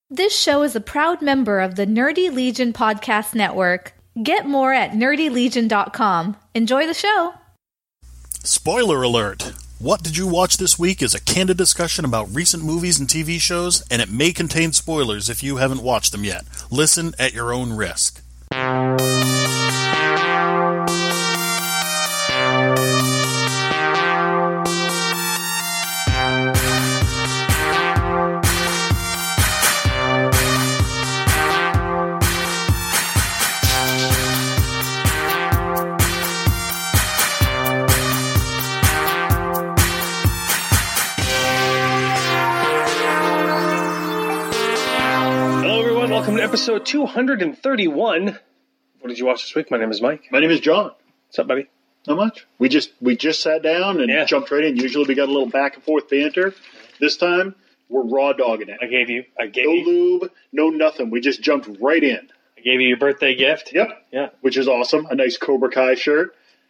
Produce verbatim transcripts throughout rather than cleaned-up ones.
This show is a proud member of the Nerdy Legion Podcast Network. Get more at nerdy legion dot com. Enjoy the show. Spoiler alert! What Did You Watch This Week is a candid discussion about recent movies and T V shows, and it may contain spoilers if you haven't watched them yet. Listen at your own risk. Welcome to episode two hundred thirty-one. What did you watch this week? My name is Mike. My name is John. What's up, buddy? Not much. We just we just sat down and Yeah. jumped right in. Usually we got a little back and forth banter. This time we're raw dogging it. I gave you, I gave No you, lube, no nothing. We just jumped right in. I gave you your birthday gift. Yep. Yeah. Which is awesome. A nice Cobra Kai shirt.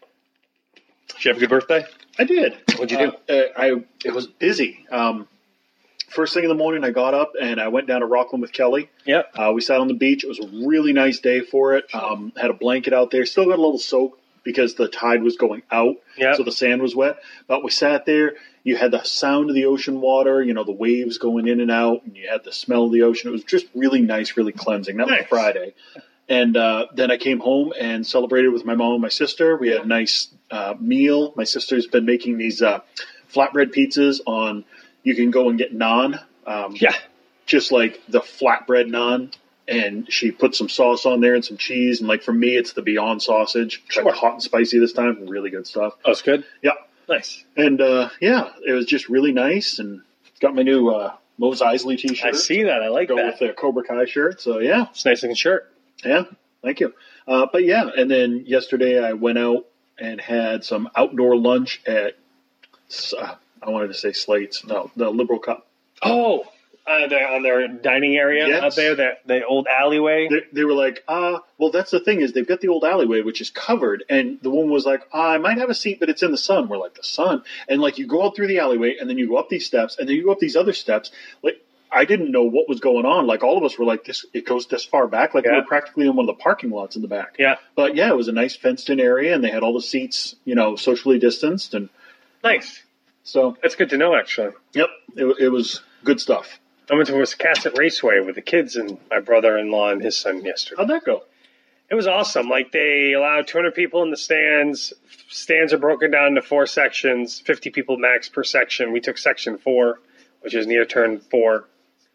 Did you have a good birthday? I did. What'd you do? Uh, uh, I it was busy. Um, first thing in the morning, I got up and I went down to Rockland with Kelly. Yep. Uh, we sat on the beach. It was a really nice day for it. Um, had a blanket out there. Still got a little soak because the tide was going out, Yep. so the sand was wet. But we sat there. You had the sound of the ocean water, you know, the waves going in and out, and you had the smell of the ocean. It was just really nice, really cleansing. That was Nice. Friday. And uh, then I came home and celebrated with my mom and my sister. We had a nice uh, meal. My sister's been making these uh, flatbread pizzas on, you can go and get naan. Um, Yeah. Just like the flatbread naan. And she put some sauce on there and some cheese. And like for me, it's the Beyond sausage. Tried Sure. the hot and spicy this time. Really good stuff. Oh, it's good? Yeah. Nice. And uh, yeah, it was just really nice. And got my new uh, Mos Eisley t-shirt. I see that. I like Go that. with the Cobra Kai shirt. So yeah. It's a nice looking shirt. Yeah, thank you. Uh, but yeah, and then yesterday I went out and had some outdoor lunch at, uh, I wanted to say Slate's, no, the Liberal Cup. Oh, uh, they're on their dining area Yes. out there, the, the old alleyway. They, they were like, ah, well, that's the thing is they've got the old alleyway, which is covered. And the woman was like, ah, I might have a seat, but it's in the sun. We're like, the sun? And like you go out through the alleyway and then you go up these steps and then you go up these other steps. Like, I didn't know what was going on. Like all of us were like, this, it goes this far back. Like we Yeah. were practically in one of the parking lots in the back. Yeah. But yeah, it was a nice fenced in area and they had all the seats, you know, socially distanced. And Nice. so, That's good to know, actually. yep, it, it was good stuff. I went to Wiscasset Raceway with the kids and my brother-in-law and his son yesterday. How'd that go? It was awesome. Like, they allowed two hundred people in the stands. Stands are broken down into four sections, fifty people max per section. We took section four, which is near turn four.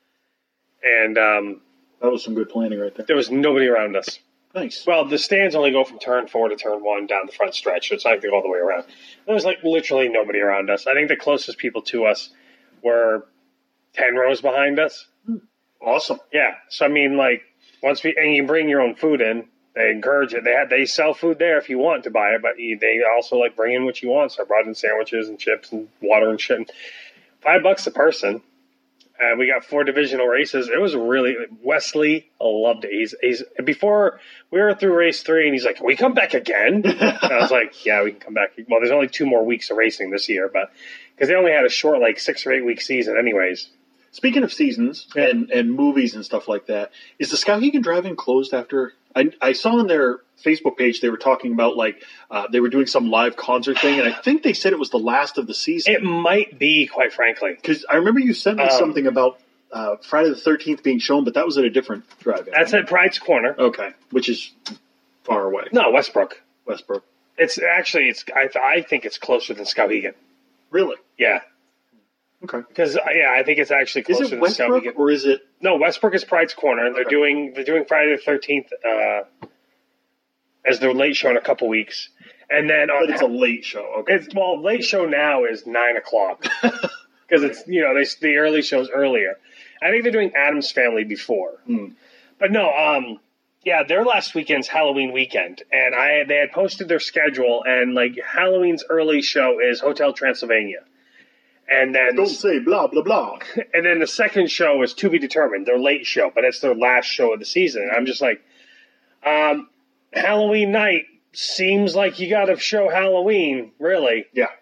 And um, That was some good planning right there. there was nobody around us. Nice. Well, the stands only go from turn four to turn one down the front stretch, so it's not like they go all the way around. There was, like, literally nobody around us. I think the closest people to us were ten rows behind us. Awesome. Yeah. So, I mean, like, once we, and you can bring your own food in. They encourage it. They had, they sell food there if you want to buy it, but you, they also like bring in what you want. So I brought in sandwiches and chips and water and shit. And five bucks a person. And we got four divisional races. It was really, Wesley loved it. He's, he's, before we were through race three and he's like, can we come back again? And I was like, yeah, we can come back. Well, there's only two more weeks of racing this year, but because they only had a short, like six or eight week season anyways. Speaking of seasons Yeah. and, and movies and stuff like that, is the Skowhegan Drive-In closed after? I, I saw on their Facebook page they were talking about like uh, they were doing some live concert thing, and I think they said it was the last of the season. It might be, quite frankly. Because I remember you sent me Um, something about uh, Friday the thirteenth being shown, but that was at a different drive-in. That's at Pride's Corner. Okay, which is far away. No, Westbrook. Westbrook. It's actually, it's. I, I think it's closer than Skowhegan. Really? Yeah. Okay. Because yeah, I think it's actually Is closer it than Westbrook Skowhegan. or is it? No, Westbrook is Pride's Corner. They're Okay. doing they're doing Friday the thirteenth uh, as their late show in a couple weeks, and then on But it's a late show. Okay. it's well, late show now is nine o'clock because it's you know they the early show's earlier. I think they're doing Addams Family before, Hmm. but no, um, yeah, their last weekend's Halloween weekend, and I they had posted their schedule, and like Halloween's early show is Hotel Transylvania, and then Don't say blah blah blah. and then the second show is to be determined, their late show, but it's their last show of the season. And I'm just like, um, Halloween night seems like you got to show Halloween, really. Yeah.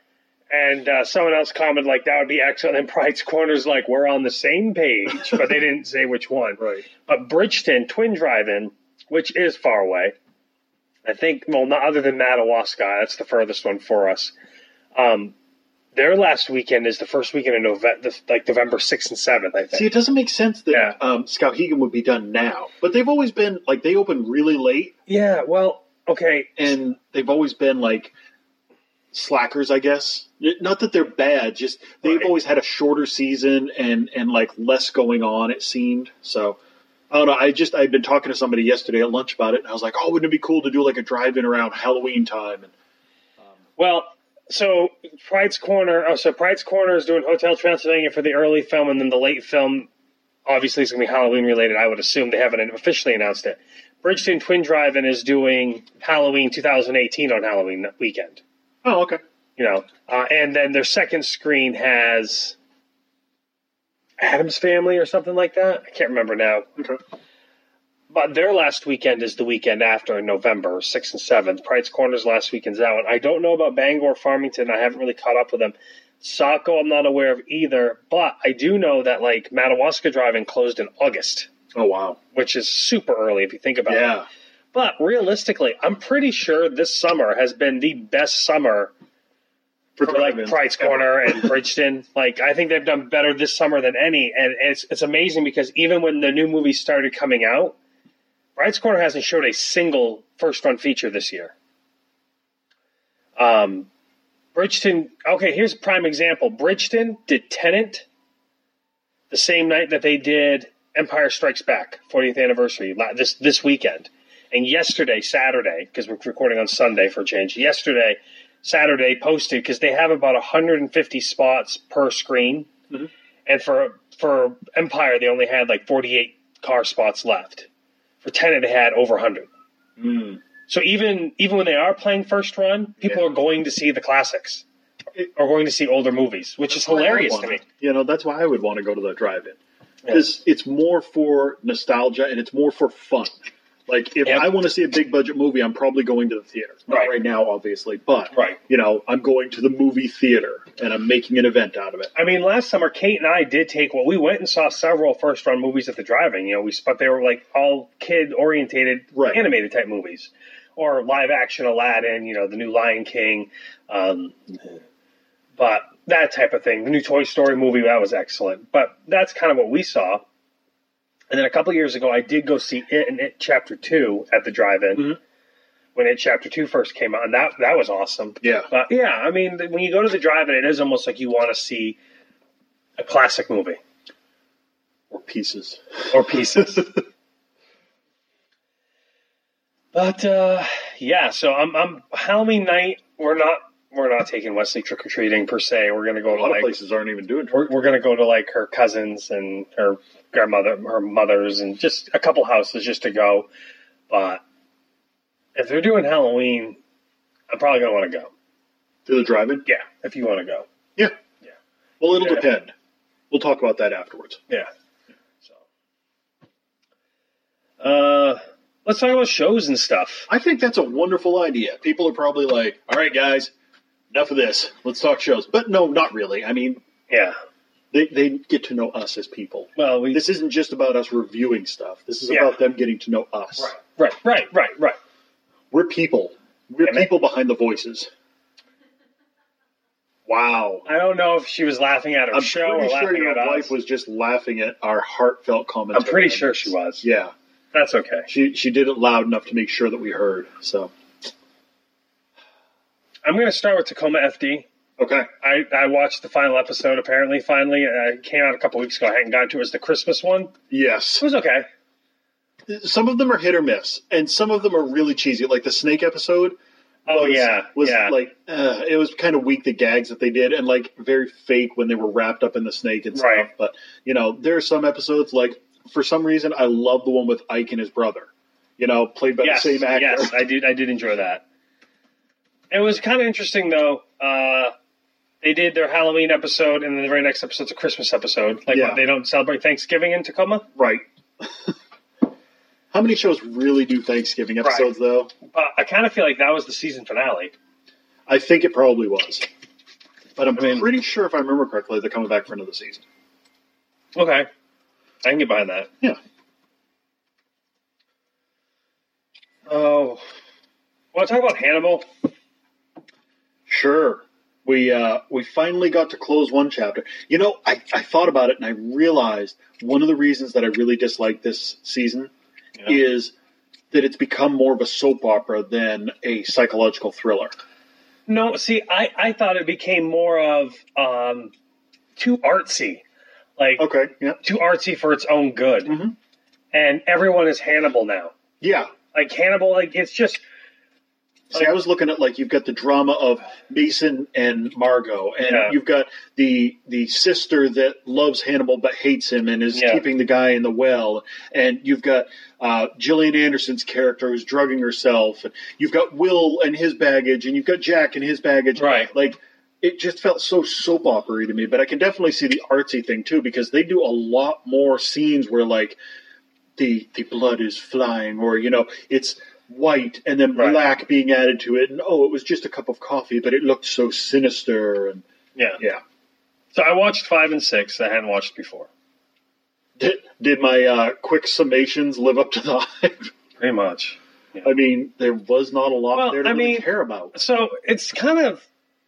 And uh, someone else commented, like, that would be excellent. And Pride's Corner's like, we're on the same page, but they didn't say which one. Right. But Bridgeton, Twin Drive-In, which is far away, I think, well, not other than Madawaska, that's the furthest one for us. Um, their last weekend is the first weekend in November, like November sixth and seventh, I think. See, it doesn't make sense that Yeah. um, Skowhegan would be done now. But they've always been, like, they open really late, Yeah, well, okay. and they've always been, like, slackers, I guess. Not that they're bad, just they've Right. always had a shorter season and, and, like, less going on, it seemed. So, I don't know. I just, I'd been talking to somebody yesterday at lunch about it, and I was like, oh, wouldn't it be cool to do, like, a drive-in around Halloween time? And Well, so Pride's Corner, oh, so Pride's Corner is doing Hotel Transylvania for the early film, and then the late film, obviously, is going to be Halloween related. I would assume they haven't officially announced it. Bridgeton Twin Drive-In is doing Halloween twenty eighteen on Halloween weekend. Oh, okay. You know, uh, and then their second screen has Addams Family or something like that. I can't remember now. Okay. But their last weekend is the weekend after in November, sixth and seventh. Pride's Corner's last weekend's that one. I don't know about Bangor, Farmington. I haven't really caught up with them. Saco, I'm not aware of either. But I do know that, like, Madawaska Drive-In closed in August, Oh, wow. which is super early if you think about it. Yeah. But realistically, I'm pretty sure this summer has been the best summer for, like, drive-ins. Pride's Corner and Bridgeton. Like, I think they've done better this summer than any. And it's it's amazing because even when the new movies started coming out, Pride's Corner hasn't showed a single first-run feature this year. Um, Bridgeton, okay, here's a prime example. Bridgeton did Tenet the same night that they did Empire Strikes Back, fortieth anniversary, la- this this weekend. And yesterday, Saturday, because we're recording on Sunday for a change, yesterday, Saturday posted, because they have about one hundred fifty spots per screen. Mm-hmm. And for for Empire, they only had like forty-eight car spots left. For Tenet, they had over one hundred. Mm. So even even when they are playing first run, people Yeah. are going to see the classics. Or going to see older movies, which is hilarious to me. You know, that's why I would want to go to the drive-in. Because it's more for nostalgia and it's more for fun. Like, if Yep. I want to see a big-budget movie, I'm probably going to the theater. Not Right. right now, obviously, but, Right. you know, I'm going to the movie theater, and I'm making an event out of it. I mean, last summer, Kate and I did take, well, we went and saw several first-run movies at the drive-in. You know, we but they were like all kid-orientated, Right. animated type movies, or live-action Aladdin. You know, the new Lion King, um, but that type of thing. The new Toy Story movie, that was excellent. But that's kind of what we saw. And then a couple years ago, I did go see It and It Chapter Two at the drive-in. Mhm. When It Chapter Two first came out, and that that was awesome. Yeah. But yeah, I mean, when you go to the drive-in, it is almost like you want to see a classic movie Or pieces. or pieces. But uh, yeah, so I'm, I'm Halloween night. We're not we're not taking Wesley trick or treating per se. We're gonna go A to lot of like places aren't even doing it. we're, we're gonna go to like her cousins and her grandmother, her mother's, and just a couple houses just to go. But if they're doing Halloween, I'm probably gonna want to go. To the drive-in? Yeah, if you want to go. Yeah. Yeah. Well, it'll Yeah. depend. We'll talk about that afterwards. Yeah. So, uh, let's talk about shows and stuff. I think that's a wonderful idea. People are probably like, all right, guys, enough of this. Let's talk shows. But no, not really. I mean, Yeah. they, they get to know us as people. Well, we. This isn't just about us reviewing stuff. This is Yeah. about them getting to know us. Right. Right. Right. Right. Right. We're people. We're Yeah, man. people behind the voices. Wow. I don't know if she was laughing at her I'm show or pretty sure laughing your at wife us. was just laughing at our heartfelt commentary. I'm pretty on sure this. she was. Yeah. That's okay. She she did it loud enough to make sure that we heard. So I'm going to start with Tacoma F D. okay. I, I watched the final episode, apparently, finally. Uh, it came out a couple weeks ago. I hadn't gotten to it. It was the Christmas one. Yes. It was okay. Some of them are hit or miss, and some of them are really cheesy. Like the snake episode. Oh, was, yeah. Was yeah. like uh, it was kind of weak, the gags that they did, and like very fake when they were wrapped up in the snake and stuff. Right. But you know, there are some episodes like for some reason I love the one with Ike and his brother. You know, played by yes, the same actor. Yes, I did. I did enjoy that. It was kind of interesting, though. Uh, they did their Halloween episode, and then the very next episode's a Christmas episode. Like, Yeah. what, they don't celebrate Thanksgiving in Tacoma? Right. How many shows really do Thanksgiving episodes though? But I kind of feel like that was the season finale. I think it probably was. But I'm I mean- pretty sure, if I remember correctly, they're coming back for another season. Okay. I can get behind that. Yeah. Oh. Want to talk about Hannibal? Sure. We uh, we finally got to close one chapter. You know, I, I thought about it and I realized one of the reasons that I really dislike this season Yeah. is that it's become more of a soap opera than a psychological thriller. No, see, I, I thought it became more of um, too artsy. Like, Okay, yeah. too artsy for its own good. Mhm. And everyone is Hannibal now. Yeah. Like, Hannibal, like, it's just... See, I was looking at, like, you've got the drama of Mason and Margot, and Yeah. you've got the the sister that loves Hannibal but hates him and is Yeah. keeping the guy in the well, and you've got uh, Gillian Anderson's character who's drugging herself, and you've got Will and his baggage, and you've got Jack and his baggage. Right. Like, it just felt so soap opera-y to me, but I can definitely see the artsy thing, too, because they do a lot more scenes where, like, the the blood is flying, or, you know, it's white and then Right. black being added to it, and oh, it was just a cup of coffee, but it looked so sinister. And Yeah. yeah, So I watched five and six that I hadn't watched before. did, did my uh, quick summations live up to the hype? Pretty much. I mean, there was not a lot Well, there to I really mean- care about. So it's kind of...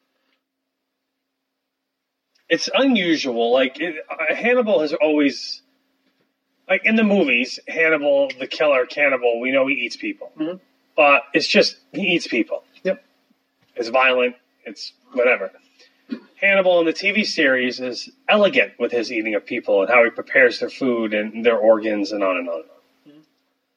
It's unusual. Like, it, uh, Hannibal has always... Like, in the movies, Hannibal, the killer, cannibal, we know he eats people. Mhm. But it's just, he eats people. Yep. It's violent. It's whatever. Hannibal in the T V series is elegant with his eating of people and how he prepares their food and their organs and on and on and on. Mhm.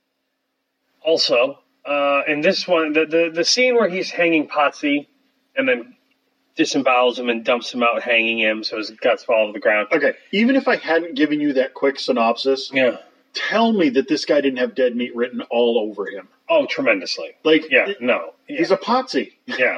Also, uh, in this one, the, the, the scene where he's hanging Potsy and then disembowels him and dumps him out hanging him so his guts fall to the ground. Okay, even if I hadn't given you that quick synopsis, Yeah. tell me that this guy didn't have dead meat written all over him. Oh, tremendously. Like, Yeah, no. Yeah. he's a potsy. Yeah.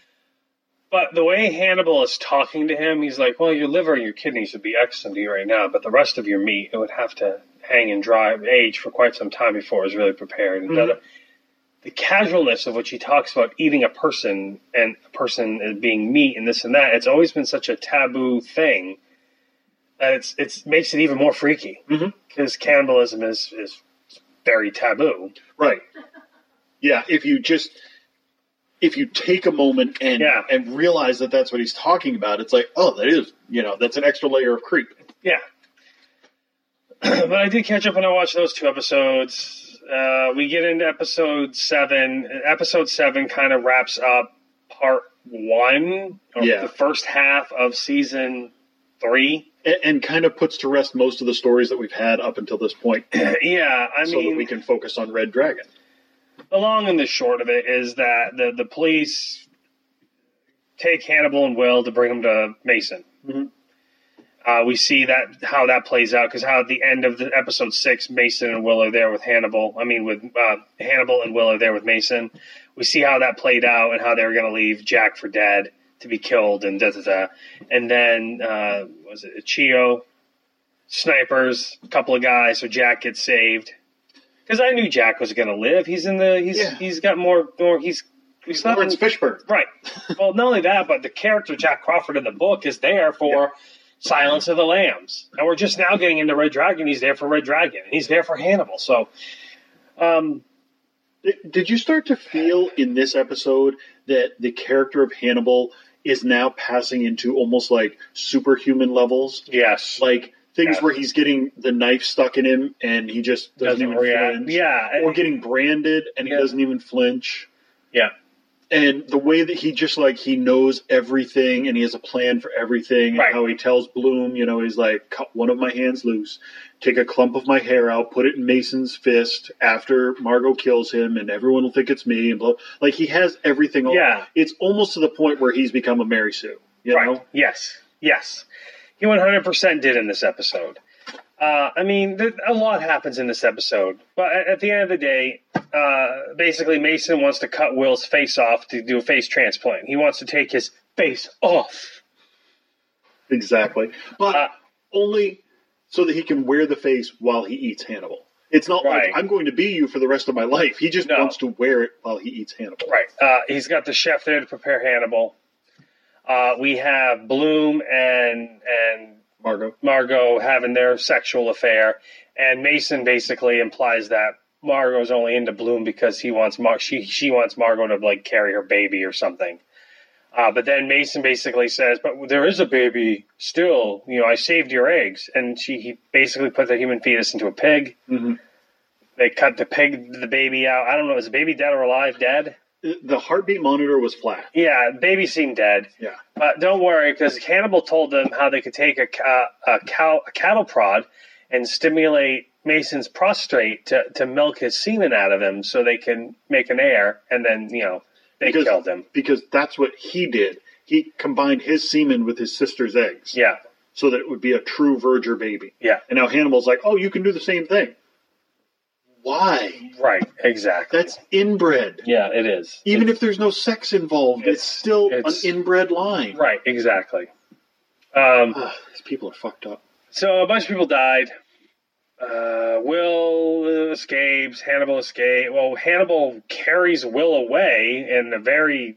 But the way Hannibal is talking to him, he's like, well, your liver and your kidneys would be excellent to you right now, but the rest of your meat, it would have to hang and dry, age for quite some time before it was really prepared. And Mhm. the casualness of which he talks about eating a person and a person as being meat and this and that, it's always been such a taboo thing that it's it's makes it even more freaky. Mhm. Because cannibalism is, is very taboo. Right. Yeah, if you just if you take a moment and Yeah. and realize that that's what he's talking about, it's like, oh, that is, you know, that's an extra layer of creep. Yeah. But I did catch up when I watched those two episodes. Uh, we get into episode seven. Episode seven kind of wraps up part one, or Yeah. the first half of season three. And, and kind of puts to rest most of the stories that we've had up until this point, Yeah, I so mean, that we can focus on Red Dragon. the long and the short of it is that the, the police take Hannibal and Will to bring them to Mason. Mhm. Uh, we see that how that plays out because how at the end of the episode six, Mason and Will are there with Hannibal. I mean, with uh, Hannibal and Will are there with Mason. We see how that played out and how they were going to leave Jack for dead to be killed and da da da. And then uh, was it Chio, snipers, a couple of guys, so Jack gets saved. Because I knew Jack was going to live. He's in the. He's Yeah. he's got more. more he's he's not Lawrence Fishburne. right. Well, not only that, but the character Jack Crawford in the book is there for Silence of the Lambs, and we're just now getting into Red Dragon. He's there for Red Dragon. And he's there for Hannibal. So, um, Did- Did you start to feel in this episode that the character of Hannibal is now passing into almost like superhuman levels? yes, Like things Yeah. where he's getting the knife stuck in him and he just doesn't, doesn't even react. flinch. Yeah, Or getting branded and he Yeah. doesn't even flinch. yeah, And the way that he just like he knows everything and he has a plan for everything, and Right. how he tells Bloom, you know, he's like, cut one of my hands loose, take a clump of my hair out, put it in Mason's fist after Margot kills him, and everyone will think it's me. And blah. Like he has everything. All, Yeah. it's almost to the point where he's become a Mary Sue. You right. know, Yes, yes, he one hundred percent did in this episode. Uh, I mean, th- a lot happens in this episode, but at, at the end of the day, uh, basically Mason wants to cut Will's face off to do a face transplant. He wants to take his face off. exactly. But Uh, only so that he can wear the face while he eats Hannibal. It's not Right. like I'm going to be you for the rest of my life. He just No. wants to wear it while he eats Hannibal. Right. Uh, he's got the chef there to prepare Hannibal. Uh, we have Bloom and and Margot. Margot having their sexual affair, and Mason basically implies that Margot's only into Bloom because he wants Mar- she she wants Margot to like carry her baby or something. Uh, but then Mason basically says, "But there is a baby still. You know, I saved your eggs." And she he basically put the human fetus into a pig. Mm-hmm. They cut the pig, the baby out. I don't know, is the baby dead or alive? Dead? The heartbeat monitor was flat. Yeah, baby seemed dead. Yeah. But don't worry, because Hannibal told them how they could take a, ca- a cow, a cattle prod, and stimulate Mason's prostate to, to milk his semen out of him, so they can make an heir, and then you know they because, killed him. Because that's what he did. He combined his semen with his sister's eggs. Yeah. So that it would be a true Verger baby. Yeah. And now Hannibal's like, oh, you can do the same thing. Why? Right. Exactly. That's inbred. Yeah, it is. Even it's, if there's no sex involved, it's, it's still it's, an inbred line. Right. Exactly. Um, Ugh, these people are fucked up. So a bunch of people died. Uh, Will escapes. Hannibal escapes. Well, Hannibal carries Will away in a very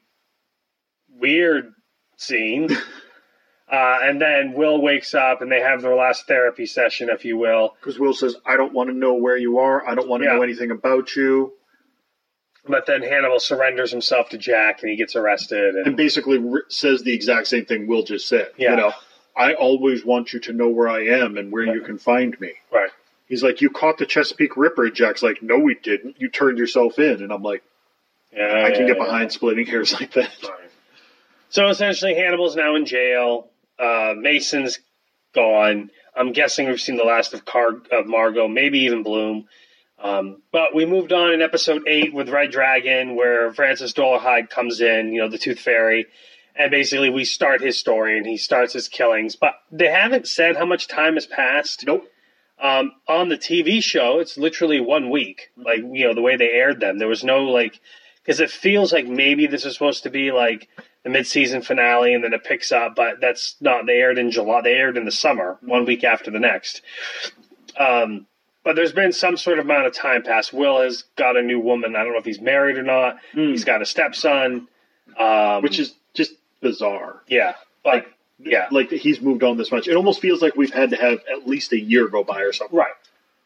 weird scene. uh, and then Will wakes up and they have their last therapy session, if you will. Because Will says, I don't want to know where you are. I don't want to Yeah. know anything about you. But then Hannibal surrenders himself to Jack and he gets arrested. And, And basically re- says the exact same thing Will just said. Yeah. You know, I always want you to know where I am and where you can find me. right. He's like, you caught the Chesapeake Ripper. Jack's like, no, we didn't. You turned yourself in. And I'm like, Yeah, I can yeah, get yeah. behind splitting hairs like that. Right. So essentially, Hannibal's now in jail. Uh, Mason's gone. I'm guessing we've seen the last of, Car- of Margot, maybe even Bloom. Um, but we moved on in episode eight with Red Dragon, where Francis Dolarhyde comes in, you know, the Tooth Fairy. And basically, we start his story, and he starts his killings. But they haven't said how much time has passed. Nope. Um, on the T V show, it's literally one week. Like, you know, the way they aired them. There was no, like... Because it feels like maybe this is supposed to be, like, the mid-season finale, and then it picks up. But that's not... They aired in July. They aired in the summer, one week after the next. Um, but there's been some sort of amount of time passed. Will has got a new woman. I don't know if he's married or not. Mm. He's got a stepson. Um, Which is just bizarre. Yeah. But, yeah. Like, he's moved on this much. It almost feels like we've had to have at least a year go by or something. Right.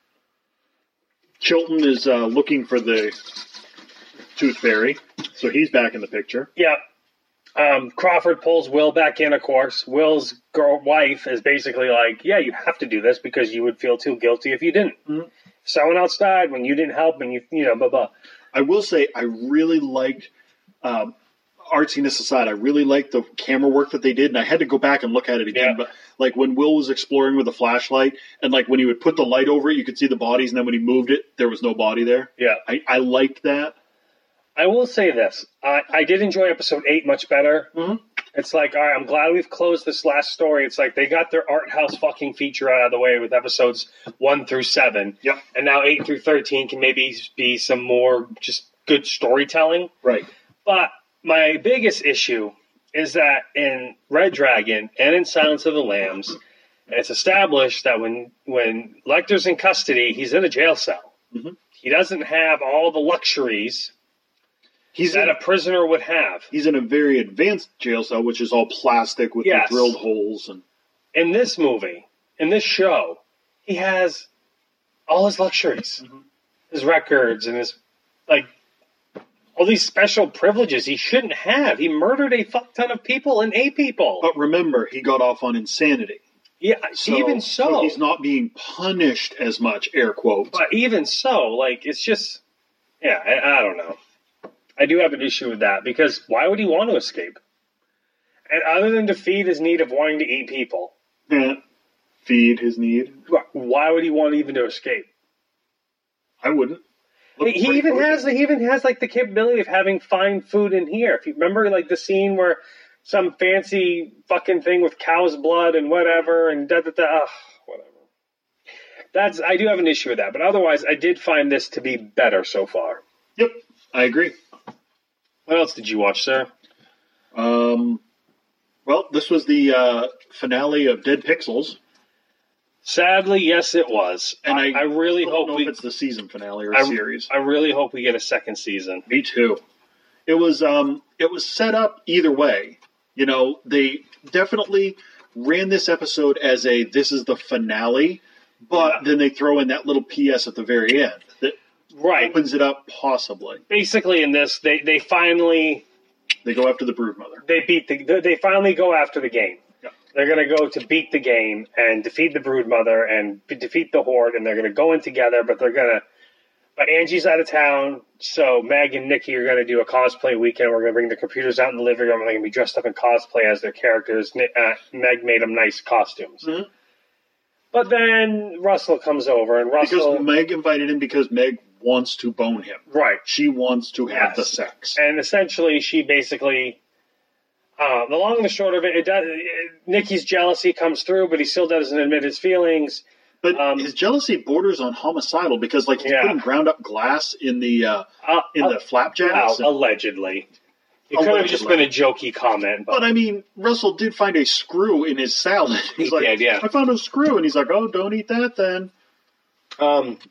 Chilton is uh, looking for the Tooth Fairy, so he's back in the picture. Yeah. Um, Crawford pulls Will back in, of course. Will's girl wife is basically like, yeah, you have to do this because you would feel too guilty if you didn't. Mm-hmm. Someone else died when you didn't help and you, you know, blah, blah. I will say I really liked, um, artsiness aside, I really liked the camera work that they did, and I had to go back and look at it again. Yeah. But like when Will was exploring with a flashlight, and like when he would put the light over it, you could see the bodies, and then when he moved it, there was no body there. Yeah. I, I liked that. I will say this. I, I did enjoy episode eight much better. Mm-hmm. It's like, all right, I'm glad we've closed this last story. It's like they got their art house fucking feature out of the way with episodes one through seven. Yep. And now eight through thirteen can maybe be some more just good storytelling. Right. But my biggest issue is that in Red Dragon and in Silence of the Lambs, it's established that when, when Lecter's in custody, he's in a jail cell. Mm-hmm. He doesn't have all the luxuries He's that in, a prisoner would have. he's in a very advanced jail cell, which is all plastic with Yes. the drilled holes. And In this movie, in this show, he has all his luxuries. Mm-hmm. His records and his, like, all these special privileges he shouldn't have. He murdered a fuck ton of people and ate people. But remember, he got off on insanity. Yeah, So, even so. he's not being punished as much, air quotes. But even so, like, it's just, yeah, I, I don't know. I do have an issue with that because why would he want to escape? And other than to feed his need of wanting to eat people, Yeah. Feed his need. why would he want even to escape? I wouldn't. Look He pretty even forward. has he even has like the capability of having fine food in here. If you remember, like the scene where some fancy fucking thing with cow's blood and whatever and da da da. Ugh, whatever. That's I do have an issue with that, but otherwise, I did find this to be better so far. Yep, I agree. What else did you watch, sir? Um, well, this was the uh, finale of Dead Pixels, Sadly, yes, it was. and I, I, I really don't hope know we. if it's the season finale or I, a series. I really hope we get a second season. Me too. It was um, it was set up either way. You know, they definitely ran this episode as a this is the finale, but Yeah. then they throw in that little P S at the very end that Right. opens it up possibly. Basically, in this, they, they finally They go after the Broodmother. they beat the they finally go after the game. Yeah. They're going to go to beat the game and defeat the Broodmother and be- defeat the Horde, and they're going to go in together. But they're going to. But Angie's out of town, so Meg and Nikki are going to do a cosplay weekend. We're going to bring the computers out in the living room, and they're going to be dressed up in cosplay as their characters. Ni- Uh, Meg made them nice costumes. Mhm. But then Russell comes over, and Russell. Because Meg invited him because Meg wants to bone him. Right. She wants to have Yes. the sex. And essentially, she basically, uh, the long and the short of it, it does, it, Nikki's jealousy comes through, but he still doesn't admit his feelings. But Um, his jealousy borders on homicidal because, like, he's Yeah. putting ground up glass in the uh, Uh, in uh, the flapjacks. well, allegedly. It could have just been Allegedly. a jokey comment, but, But I mean, Russell did find a screw in his salad. He's He like, did, yeah. I found a screw, and he's like, oh, don't eat that then. um,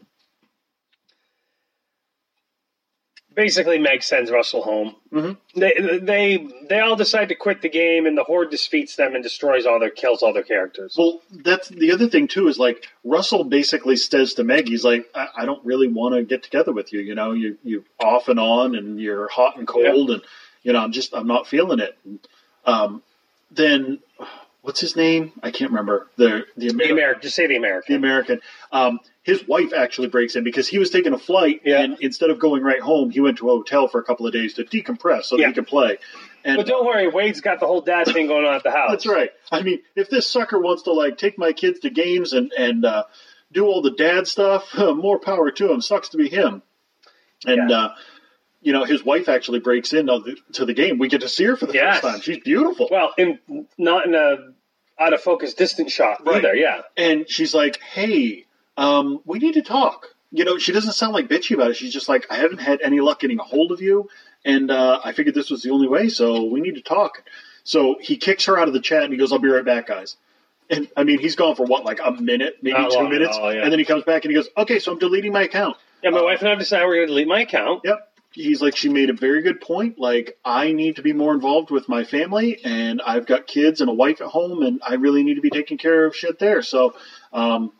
basically, Meg sends Russell home. Mhm. They they they all decide to quit the game, and the Horde defeats them and destroys all their kills all their characters. Well, that's the other thing too. Is like Russell basically says to Meg, he's like, I, I don't really want to get together with you. You know, you you off and on, and you're hot and cold, and you know, I'm just I'm not feeling it. Um, then what's his name? I can't remember the the the American. American, just say the The American. American. Um, his wife actually breaks in because he was taking a flight, Yeah. and instead of going right home, he went to a hotel for a couple of days to decompress so that Yeah. he could play. And But don't worry, Wade's got the whole dad thing going on at the house. that's right. I mean, if this sucker wants to like take my kids to games and and uh, do all the dad stuff, more power to him. Sucks to be him. And Yeah. uh, you know, his wife actually breaks in to the, to the game. We get to see her for the Yes. first time. She's beautiful. Well, in not in a out of focus, distant shot Right. either. Yeah, And she's like, hey, um, we need to talk. You know, she doesn't sound like bitchy about it. She's just like, I haven't had any luck getting a hold of you, and uh, I figured this was the only way, so we need to talk. So he kicks her out of the chat, and he goes, I'll be right back, guys. And, I mean, he's gone for, what, like a minute, maybe Not two long at minutes? all, yeah. And then he comes back, and he goes, okay, so I'm deleting my account. yeah. My wife and I have decided we're going to delete my account. Yep. He's like, she made a very good point. Like, I need to be more involved with my family, and I've got kids and a wife at home, and I really need to be taking care of shit there. So, um,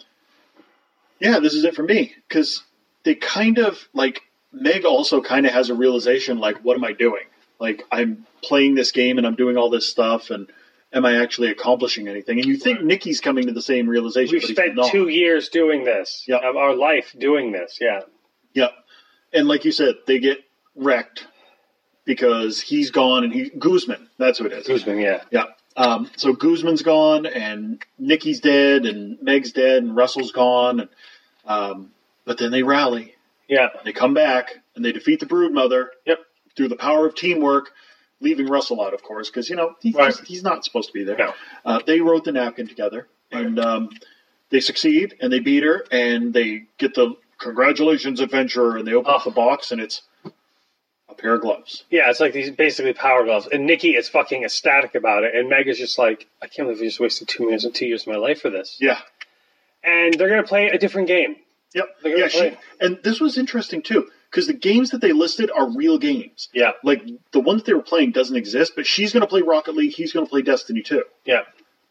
yeah, this is it for me. Because they kind of, like, Meg also kind of has a realization, like, what am I doing? Like, I'm playing this game, and I'm doing all this stuff, and am I actually accomplishing anything? And you think Right. Nikki's coming to the same realization, We've but he's spent not. two years doing this Yep. of our life doing this. Yeah, Yep. And like you said, they get wrecked because he's gone and he Guzman. That's who it is. Guzman. Yeah, Yeah. Um, so Guzman's gone and Nikki's dead and Meg's dead and Russell's gone. And, um, but then they rally. yeah, They come back and they defeat the Broodmother yep. through the power of teamwork, leaving Russell out, of course, because, you know, he, Right. he's, he's not supposed to be there. No. Uh, they wrote the napkin together, and um, they succeed, and they beat her, and they get the congratulations, adventurer, and they open up Oh. the box, and it's a pair of gloves. Yeah, it's like these basically power gloves. And Nikki is fucking ecstatic about it. And Meg is just like, I can't believe we just wasted two minutes and two years of my life for this. Yeah. And they're going to play a different game. Yep. They're gonna Yeah, she, play. and this was interesting, too, because the games that they listed are real games. Yeah, Like, the one that they were playing doesn't exist, but she's going to play Rocket League, he's going to play Destiny two. yeah.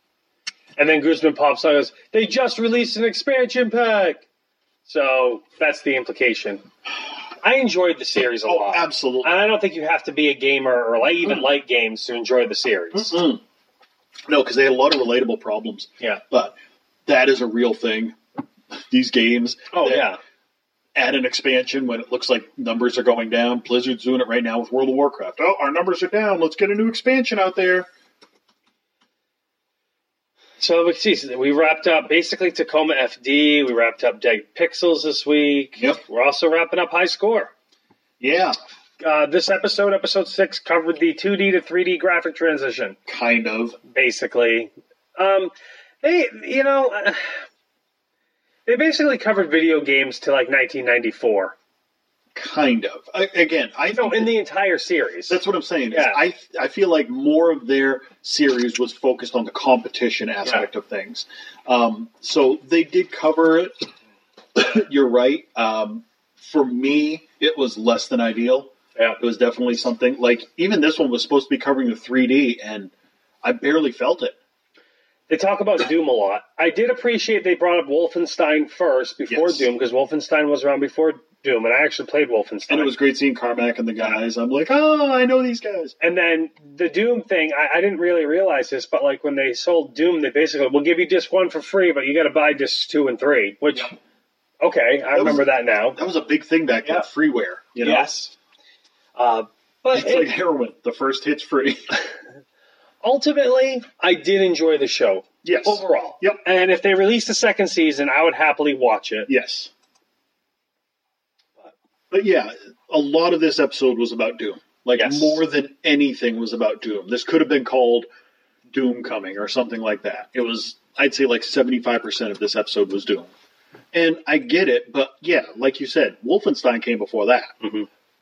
And then Guzman pops out and goes, they just released an expansion pack. So that's the implication. I enjoyed the series a Oh, lot. absolutely. And I don't think you have to be a gamer or like even Mm. like games to enjoy the series. Mm. No, because they had a lot of relatable problems. Yeah. But that is a real thing. These games. Oh, that yeah. Add an expansion when it looks like numbers are going down. Blizzard's doing it right now with World of Warcraft. Oh, our numbers are down. Let's get a new expansion out there. So we see so we wrapped up basically Tacoma F D. We wrapped up Dead Pixels this week. Yep. We're also wrapping up High Score. Yeah, Uh, this episode, episode six, covered the two D to three D graphic transition. kind of. Basically, um, they you know uh, they basically covered video games to like nineteen ninety-four. Kind of. I, again, I No, think in that- the entire series. that's what I'm saying. is Yeah. I I feel like more of their series was focused on the competition aspect of things. Um, so they did cover it. You're right. Um, for me, it was less than ideal. Yeah. It was definitely something like even this one was supposed to be covering the three D, and I barely felt it. They talk about Doom a lot. I did appreciate they brought up Wolfenstein first before Yes. Doom, because Wolfenstein was around before Doom, and I actually played Wolfenstein. And it was great seeing Carmack and the guys. I'm like, oh, I know these guys. And then the Doom thing, I, I didn't really realize this, but like when they sold Doom, they basically, we'll give you disc one for free, but you got to buy discs two and three, which, Yeah. okay, I That remember was- that now. That was a big thing back then, Yeah. freeware. You know? Yes. Uh, but It's like it- heroin. The first hit's free. ultimately, I did enjoy the show. Yes. Overall. Yep. And if they released a second season, I would happily watch it. Yes. But yeah, a lot of this episode was about Doom. Like, Yes. more than anything was about Doom. This could have been called Doom Coming or something like that. It was, I'd say, like seventy-five percent of this episode was Doom. And I get it, but yeah, like you said, Wolfenstein came before that. Mm-hmm.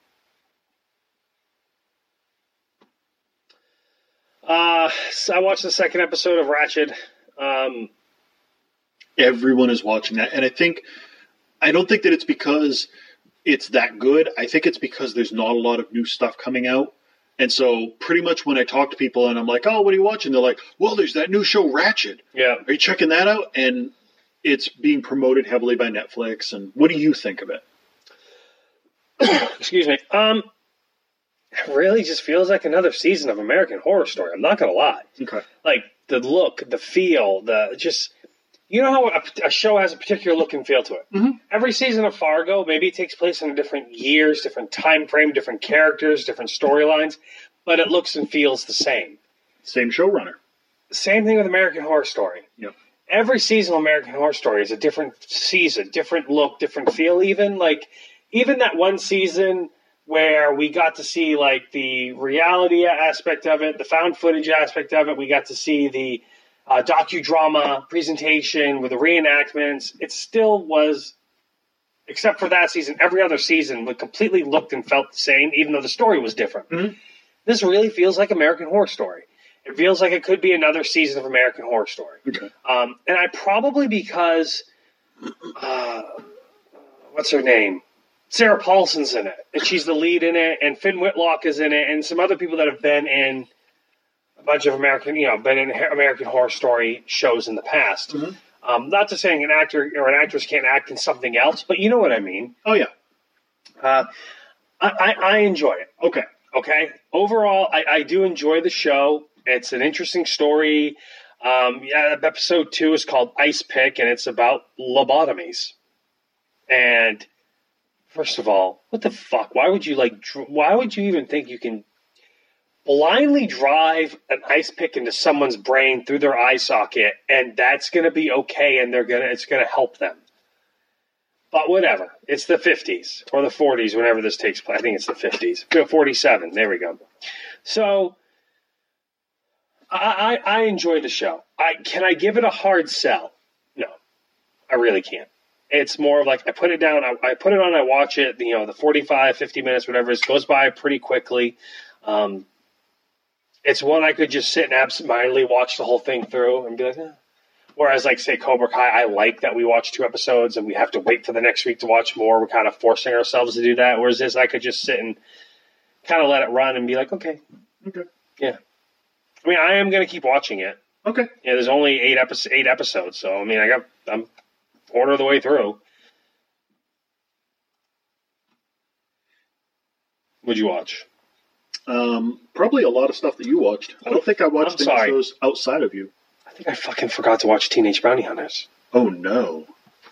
Uh, so I watched the second episode of Ratchet. Um, Everyone is watching that. And I think, I don't think that it's because it's that good. I think it's because there's not a lot of new stuff coming out. And so pretty much when I talk to people and I'm like, oh, what are you watching? They're like, well, there's that new show Ratchet. yeah. Are you checking that out? And it's being promoted heavily by Netflix. And what do you think of it? Excuse me. Um, it really just feels like another season of American Horror Story. I'm not going to lie. Okay. Like the look, the feel, the just, you know how a, a show has a particular look and feel to it. Mm-hmm. Every season of Fargo, maybe it takes place in different years, different time frame, different characters, different storylines, but it looks and feels the same. Same showrunner. Same thing with American Horror Story. Yep. Every season of American Horror Story is a different season, different look, different feel. Even like, even that one season where we got to see like the reality aspect of it, the found footage aspect of it. We got to see the uh, docudrama presentation with the reenactments. It still was, except for that season, every other season would completely looked and felt the same, even though the story was different. Mm-hmm. This really feels like American Horror Story. It feels like it could be another season of American Horror Story. Okay. Um, and I probably because, uh, what's her name? Sarah Paulson's in it, and she's the lead in it, and Finn Whitlock is in it, and some other people that have been in a bunch of American, you know, been in American Horror Story shows in the past. Mm-hmm. Um, not to saying an actor or an actress can't act in something else, but you know what I mean. Oh, yeah. Uh, I, I, I enjoy it. Okay. Okay. Overall, I, I do enjoy the show. It's an interesting story. Um, yeah, episode two is called Ice Pick, and it's about lobotomies. And first of all, what the fuck? Why would you like? Dr- why would you even think you can blindly drive an ice pick into someone's brain through their eye socket, and that's going to be okay, and they're gonna it's going to help them? But whatever. It's the fifties or the forties, whenever this takes place. I think it's the fifties. forty-seven. There we go. So I, I, I enjoy the show. I can I give it a hard sell? No, I really can't. It's more of like I put it down, I, I put it on, I watch it. You know, the forty-five, fifty minutes, whatever it is, goes by pretty quickly. Um, it's one I could just sit and absentmindedly watch the whole thing through and be like, eh. Whereas, like, say, Cobra Kai, I like that we watch two episodes and we have to wait for the next week to watch more. We're kind of forcing ourselves to do that. Whereas this, I could just sit and kind of let it run and be like, okay. Okay. Yeah. I mean, I am going to keep watching it. Okay. Yeah, there's only eight, epi- eight episodes, so, I mean, I got, I'm quarter of the way through. What'd you watch? Um, probably a lot of stuff that you watched. I don't think I watched I'm any sorry. shows outside of you. I think I fucking forgot to watch Teenage Bounty Hunters. Oh, no.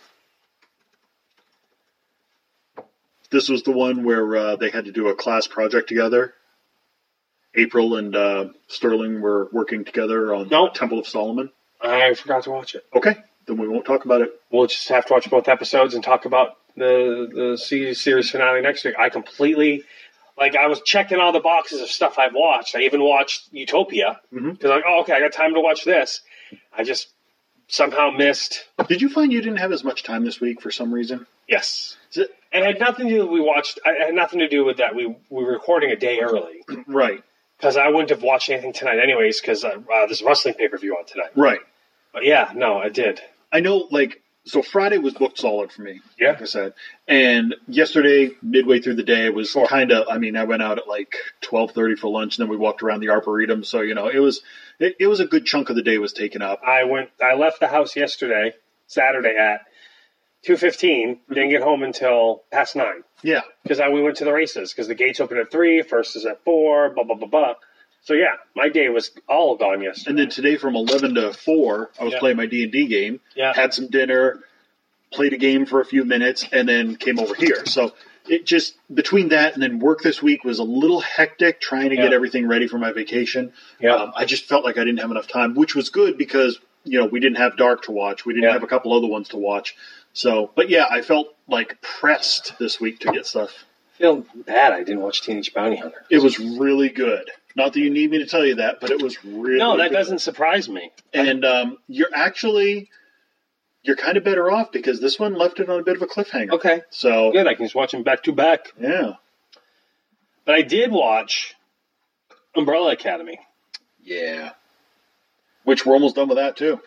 This was the one where uh, they had to do a class project together. April and uh, Sterling were working together on Nope. Temple of Solomon. I forgot to watch it. Okay, then we won't talk about it. We'll just have to watch both episodes and talk about the the se- series finale next week. I completely, like, I was checking all the boxes of stuff I've watched. I even watched Utopia because Mhm. I'm like, oh, okay, I got time to watch this. I just somehow missed. Did you find you didn't have as much time this week for some reason? Yes, Is it, and it had nothing to do. We watched. It had nothing to do with that. We we were recording a day early right, because I wouldn't have watched anything tonight anyways because uh, uh, there's a wrestling pay per view on tonight. right. But yeah, no, I did. I know, like, so Friday was booked solid for me, Yeah. like I said. And yesterday, midway through the day, was Sure. kind of, I mean, I went out at like twelve thirty for lunch, and then we walked around the Arboretum. So, you know, it was it, it was a good chunk of the day was taken up. I went. I left the house yesterday, Saturday at two fifteen. Didn't get home until past nine Yeah. because we went to the races because the gates open at three. First is at four. Blah blah blah blah. So yeah, my day was all gone yesterday. And then today from eleven to four, I was Yeah. playing my D and D game, Yeah. had some dinner, played a game for a few minutes, and then came over here. So it just, between that and then work this week was a little hectic trying to Yeah. get everything ready for my vacation. Yeah. Um, I just felt like I didn't have enough time, which was good because, you know, we didn't have Dark to watch. We didn't Yeah. have a couple other ones to watch. So, but yeah, I felt like pressed this week to get stuff. I feel bad. I didn't watch Teenage Bounty Hunter. It was really good. Not that you need me to tell you that, but it was really No, that good. doesn't surprise me. And um, you're actually, you're kind of better off because this one left it on a bit of a cliffhanger. Okay, So, good. I can just watch them back to back. yeah. But I did watch Umbrella Academy. Yeah. Which we're almost done with that, too.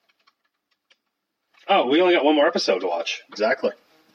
Oh, we only got one more episode to watch. Exactly.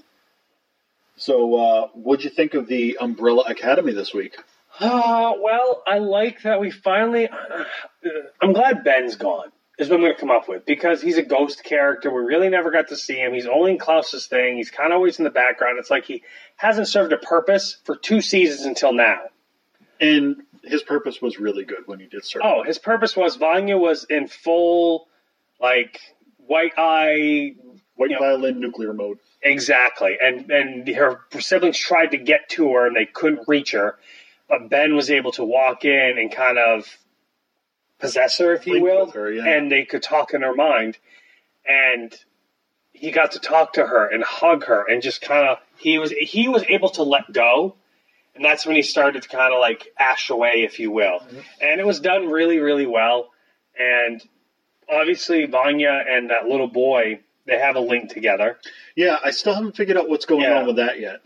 So, uh, what'd you think of the Umbrella Academy this week? Uh, well, I like that we finally. Uh, I'm glad Ben's gone, is what I'm going to come up with, because he's a ghost character. We really never got to see him. He's only in Klaus's thing. He's kind of always in the background. It's like he hasn't served a purpose for two seasons until now. And his purpose was really good when he did serve. Oh, his purpose was Vanya was in full, like, white eye. White you know, violin nuclear mode. Exactly. And, and her siblings tried to get to her, and they couldn't reach her. But Ben was able to walk in and kind of possess her, if you Link will, with her, yeah. and they could talk in her mind. And he got to talk to her and hug her, and just kind of he was he was able to let go, and that's when he started to kind of like ash away, if you will. Mm-hmm. And it was done really, really well. And obviously, Vanya and that little boy, they have a link together. Yeah, I still haven't figured out what's going Yeah. on with that yet.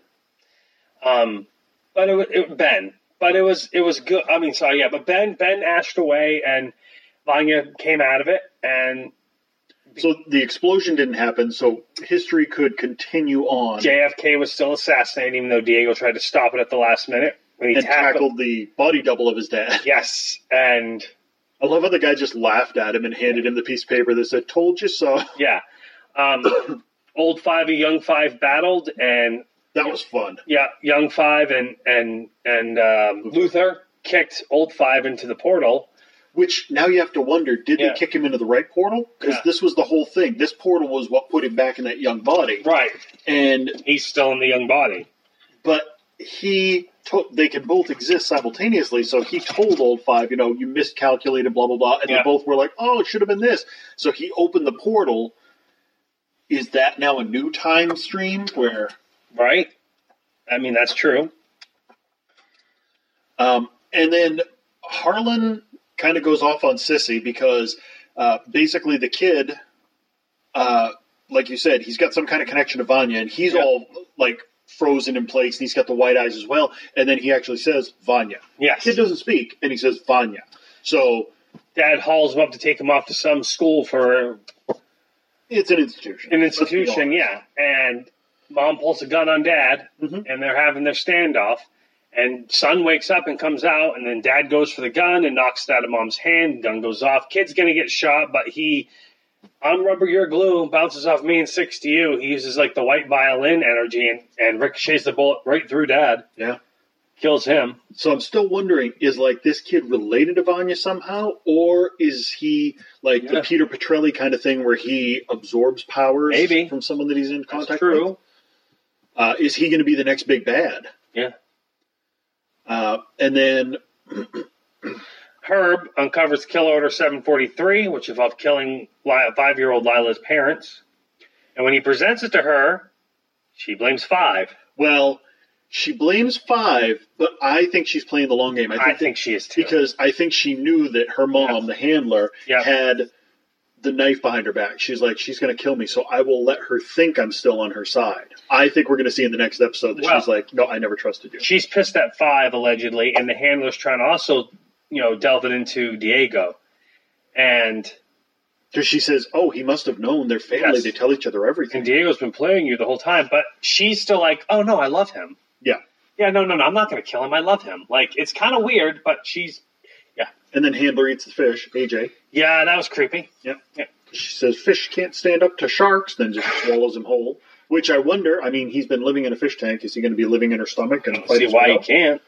Um, but it, wa- it Ben. But it was it was good. I mean, sorry, yeah. But Ben Ben ashed away, and Vanya came out of it, and So the explosion didn't happen, so history could continue on. J F K was still assassinated, even though Diego tried to stop it at the last minute when he and tackled. tackled the body double of his dad. Yes, and I love how the guy just laughed at him and handed him the piece of paper that said, "Told you so." yeah, um, old Five and Young Five battled, and That was fun. yeah, Young Five and and and um, Luther kicked Old Five into the portal. Which now you have to wonder, did Yeah. they kick him into the right portal? Because Yeah. this was the whole thing. This portal was what put him back in that young body. Right, And he's still in the young body. but he to- they can both exist simultaneously. So he told Old Five, you know, you miscalculated, blah blah blah, and Yeah. they both were like, "Oh, it should have been this." So he opened the portal. Is that now a new time stream where? Right, I mean that's true. Um, and then Harlan kind of goes off on Sissy because uh, basically the kid, uh, like you said, he's got some kind of connection to Vanya, and he's Yeah. all like frozen in place, and he's got the white eyes as well. And then he actually says Vanya. Yes, Kid doesn't speak, and he says Vanya. So Dad hauls him up to take him off to some school for it's an institution. an Let's be institution, honest. yeah. And Mom pulls a gun on Dad, Mhm. and they're having their standoff. And son wakes up and comes out, and then Dad goes for the gun and knocks it out of Mom's hand. Gun goes off. Kid's gonna get shot, but he, I'm rubber, you're glue, bounces off me and sticks to you. He uses like the white violin energy and, and ricochets the bullet right through Dad. Yeah. Kills him. So I'm still wondering, is like this kid related to Vanya somehow, or is he like Yeah. the Peter Petrelli kind of thing where he absorbs powers Maybe. from someone that he's in That's contact true. with? Uh, is he going to be the next big bad? Yeah. Uh, and then, Herb uncovers Kill Order seven forty-three, which involved killing Li- five-year-old Lila's parents. And when he presents it to her, she blames Five. well, she blames Five, but I think she's playing the long game. I I think, think she is too. because I think she knew that her mom, Yeah. the handler, Yeah. had the knife behind her back. She's like, she's going to kill me, so I will let her think I'm still on her side. I think we're going to see in the next episode that Well- she's like, no, I never trusted you. She's pissed at Five, allegedly, and the handler's trying to also, you know, delve it into Diego. And Because she says, oh, he must have known their family. Yes. They tell each other everything. And Diego's been playing you the whole time, but she's still like, oh, no, I love him. Yeah. Yeah, no, no, no, I'm not going to kill him. I love him. Like, it's kind of weird, but she's, yeah. And then Handler eats the fish, A J. Yeah, that was creepy. Yeah. Yeah. She says fish can't stand up to sharks, then just swallows him whole. Which I wonder, I mean, he's been living in a fish tank. Is he going to be living in her stomach? And See why he can't.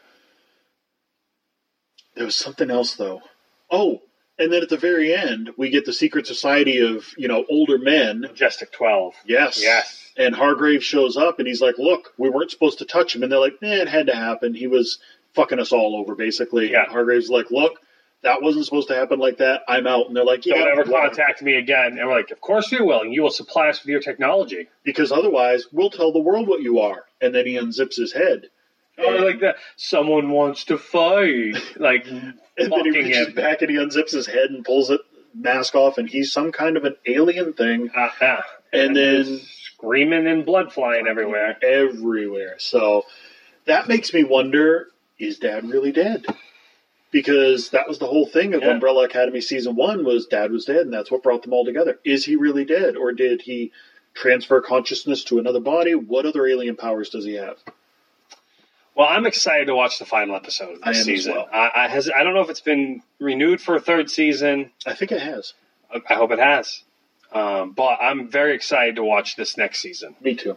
There was something else, though. Oh, and then at the very end, we get the secret society of, you know, older men. Majestic twelve. Yes. Yes. And Hargrave shows up, and he's like, look, we weren't supposed to touch him. And they're like, eh, it had to happen. He was fucking us all over, basically. Yeah. And Hargrave's like, look, that wasn't supposed to happen like that. I'm out. And they're like, yeah. Don't ever whatever. contact me again. And we're like, of course we will. And you will supply us with your technology. Because otherwise, we'll tell the world what you are. And then he unzips his head. Or like that. Someone wants to fight. Like, And then he mocking reaches him. back and he unzips his head and pulls it mask off, and he's some kind of an alien thing. Uh-huh. And, And then screaming and blood flying everywhere. everywhere. So that makes me wonder, is Dad really dead? Because that was the whole thing of Yeah. Umbrella Academy Season one was Dad was dead, and that's what brought them all together. Is he really dead, or did he transfer consciousness to another body? What other alien powers does he have? Well, I'm excited to watch the final episode of I am this as season. well. I, I, has, I don't know if it's been renewed for a third season. I think it has. I, I hope it has. Um, but I'm very excited to watch this next season. Me too.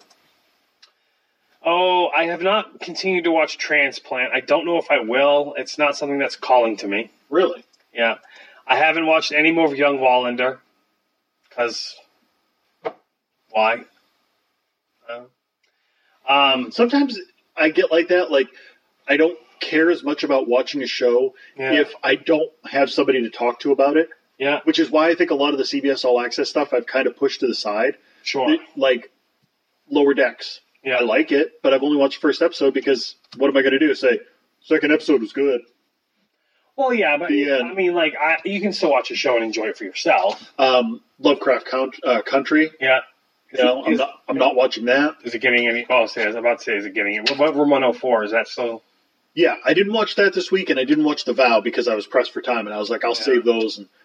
Oh, I have not continued to watch Transplant. I don't know if I will. It's not something that's calling to me. Really? Yeah. I haven't watched any more of Young Wallander. Because, why? Uh, um, Sometimes I get like that. Like, I don't care as much about watching a show Yeah. if I don't have somebody to talk to about it. yeah, Which is why I think a lot of the C B S All Access stuff I've kind of pushed to the side. sure. Like, Lower Decks. Yeah. I like it, but I've only watched the first episode because what am I going to do? Say, second episode was good. Well, yeah, but The end. I mean, like, I, you can still watch a show and enjoy it for yourself. Um, Lovecraft Count, uh, Country. Yeah. You know, I'm Is- not. I'm not watching that. Is it getting any? Oh, say, I was about to say, is it getting? What about Room one oh four? Is that still? Yeah, I didn't watch that this week, and I didn't watch The Vow because I was pressed for time, and I was like, I'll Yeah. save those. And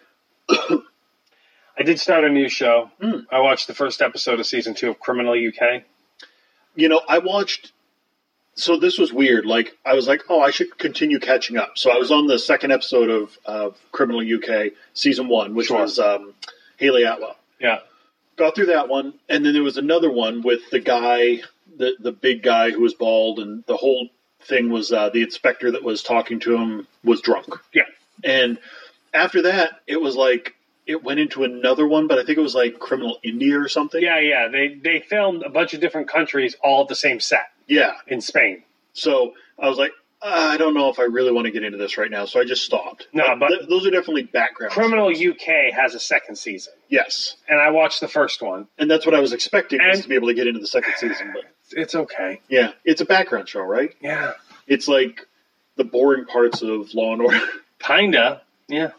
I did start a new show. Mm. I watched the first episode of season two of Criminal U K. you know, I watched. So this was weird. Like, I was like, oh, I should continue catching up. So I was on the second episode of, of Criminal U K season one, which Sure. was um, Haley Atwell. Yeah. Got through that one, and then there was another one with the guy, the the big guy who was bald, and the whole thing was uh, the inspector that was talking to him was drunk. Yeah. And after that, it was like it went into another one, but I think it was like Criminal India or something. Yeah, yeah. They they filmed a bunch of different countries all at the same set Yeah. in Spain. So I was like, uh, I don't know if I really want to get into this right now, so I just stopped. No, but- th- those are definitely background. Criminal U K has a second season, Yes, and I watched the first one. and that's what I was expecting was And- to be able to get into the second season. But It's okay. yeah, it's a background show, right? Yeah. It's like the boring parts of Law and Order. Kinda. Yeah.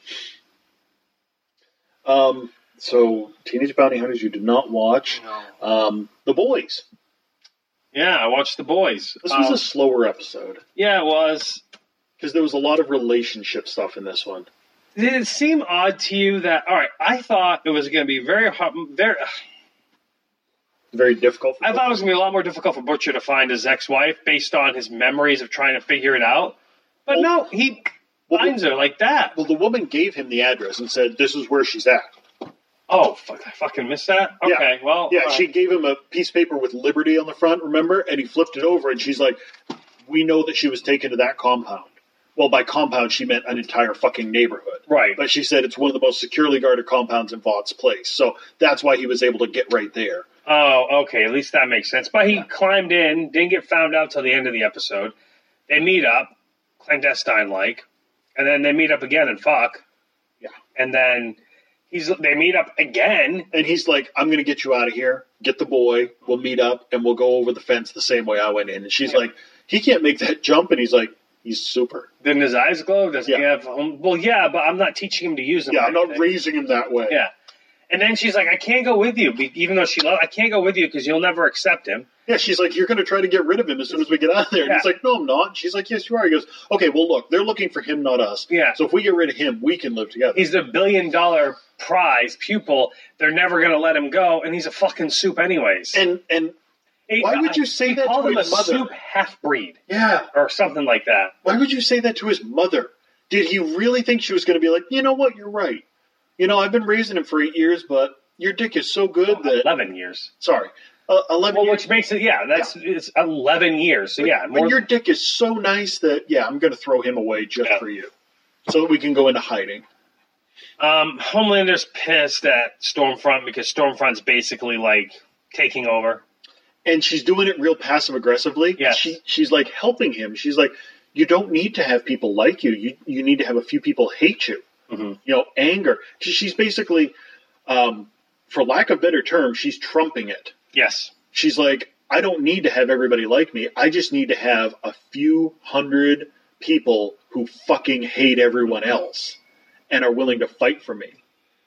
Um, so Teenage Bounty Hunters, you did not watch. Um, The Boys. Yeah, I watched The Boys. This was Um, a slower episode yeah, it was. because there was a lot of relationship stuff in this one. Did it seem odd to you that? All right, I thought it was going to be very hard. Very. Very difficult. For I thought it was going to be a lot more difficult for Butcher to find his ex-wife based on his memories of trying to figure it out. But Well- no, he well, finds her like that. Well, the woman gave him the address and said, "This is where she's at." Oh, fuck, I fucking missed that? Yeah. Okay, well. Yeah, all right. she gave him a piece of paper with Liberty on the front, remember? And he flipped it over, and she's like, we know that she was taken to that compound. Well, by compound, she meant an entire fucking neighborhood. Right. But she said it's one of the most securely guarded compounds in Vaught's Place. So that's why he was able to get right there. Oh, okay, at least that makes sense. But he climbed in, didn't get found out till the end of the episode. They meet up, clandestine-like, and then they meet up again and fuck. Yeah. And then he's they meet up again. And he's like, I'm going to get you out of here. Get the boy. We'll meet up, and we'll go over the fence the same way I went in. And she's Yeah. like, he can't make that jump. And he's like, he's super. Didn't his eyes glow? Does he Yeah. have? Um, well, yeah, but I'm not teaching him to use them. Yeah, or I'm not anything. raising him that way. Yeah. And then she's like, I can't go with you, even though she loves, I can't go with you because you'll never accept him. Yeah, she's like, you're going to try to get rid of him as soon as we get out of there. And Yeah. he's like, no, I'm not. And she's like, yes, you are. He goes, okay, well, look, they're looking for him, not us. Yeah. So if we get rid of him, we can live together. He's the billion dollar prize pupil. They're never going to let him go, and he's a fucking soup anyways. And and He- why would you say he that called to him his a mother? soup half-breed yeah, or something like that. why would you say that to his mother? Did he really think she was going to be like, you know what, you're right. You know, I've been raising him for eight years, but your dick is so good that... eleven years. Sorry. Uh, eleven Well, years. which makes it, yeah, that's it's eleven years. So, yeah. But More, your dick is so nice that, yeah, I'm going to throw him away just Yeah. for you. So that we can go into hiding. um, Homelander's pissed at Stormfront because Stormfront's basically, like, taking over. And she's doing it real passive-aggressively. Yes. She, she's, like, helping him. She's like, you don't need to have people like you. You, you need to have a few people hate you. Mm-hmm. You know, anger. She, she's basically, um, for lack of better term, she's trumping it. Yes. She's like, I don't need to have everybody like me. I just need to have a few hundred people who fucking hate everyone else and are willing to fight for me.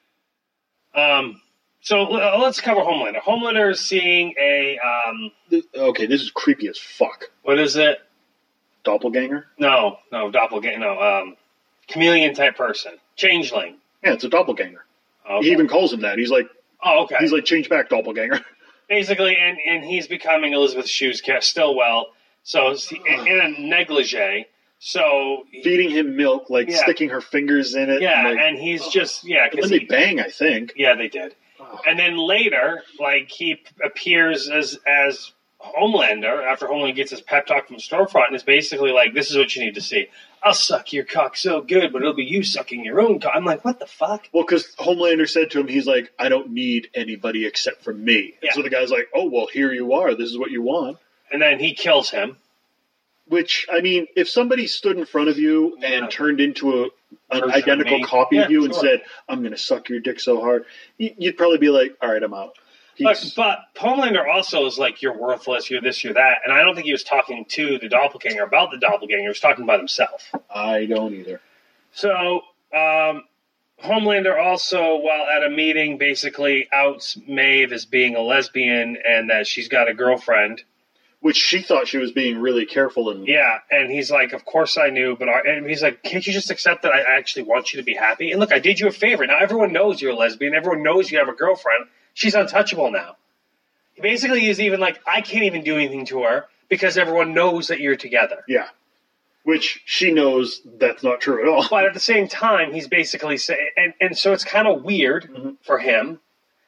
Um, so uh, let's cover Homelander. Homelander is seeing a, um, Th- Okay, this is creepy as fuck. what is it? Doppelganger? No, no, doppelganger, no, um, chameleon type person. Changeling. Yeah, it's a doppelganger. Okay. He even calls him that. He's like, oh, okay. he's like, change back, doppelganger. Basically, and, and he's becoming Elizabeth Shue's ca- Stillwell, so it's in, in a negligee. So Feeding him milk, like Yeah. sticking her fingers in it. yeah, and, like, and he's just yeah. and 'cause then they he, bang, I think. yeah, they did. And then later, like he p- appears as as Homelander after Homelander gets his pep talk from Stormfront, and it's basically like, "This is what you need to see. I'll suck your cock so good, but it'll be you sucking your own cock." I'm like, "What the fuck?" Well, because Homelander said to him, he's like, I don't need anybody except for me. Yeah. And so the guy's like, oh, well, here you are. This is what you want. And then he kills him. Which, I mean, if somebody stood in front of you and Yeah. turned into a, an Version identical of me. copy of Yeah, you and sure. said, I'm going to suck your dick so hard, y- you'd probably be like, all right, I'm out. But, Peace. but Homelander also is like, "You're worthless. You're this. You're that." And I don't think he was talking to the doppelganger about the doppelganger. He was talking about himself. I don't either. So, um, Homelander also, while at a meeting, basically outs Maeve as being a lesbian and that she's got a girlfriend. Which she thought she was being really careful and Yeah, and he's like, "Of course I knew," but our, and he's like, "Can't you just accept that I actually want you to be happy? And look, I did you a favor. Now everyone knows you're a lesbian. Everyone knows you have a girlfriend. She's untouchable now." Basically, he's even like, "I can't even do anything to her because everyone knows that you're together." yeah. Which she knows that's not true at all. But at the same time, he's basically saying, and, and so it's kind of weird Mm-hmm. for him.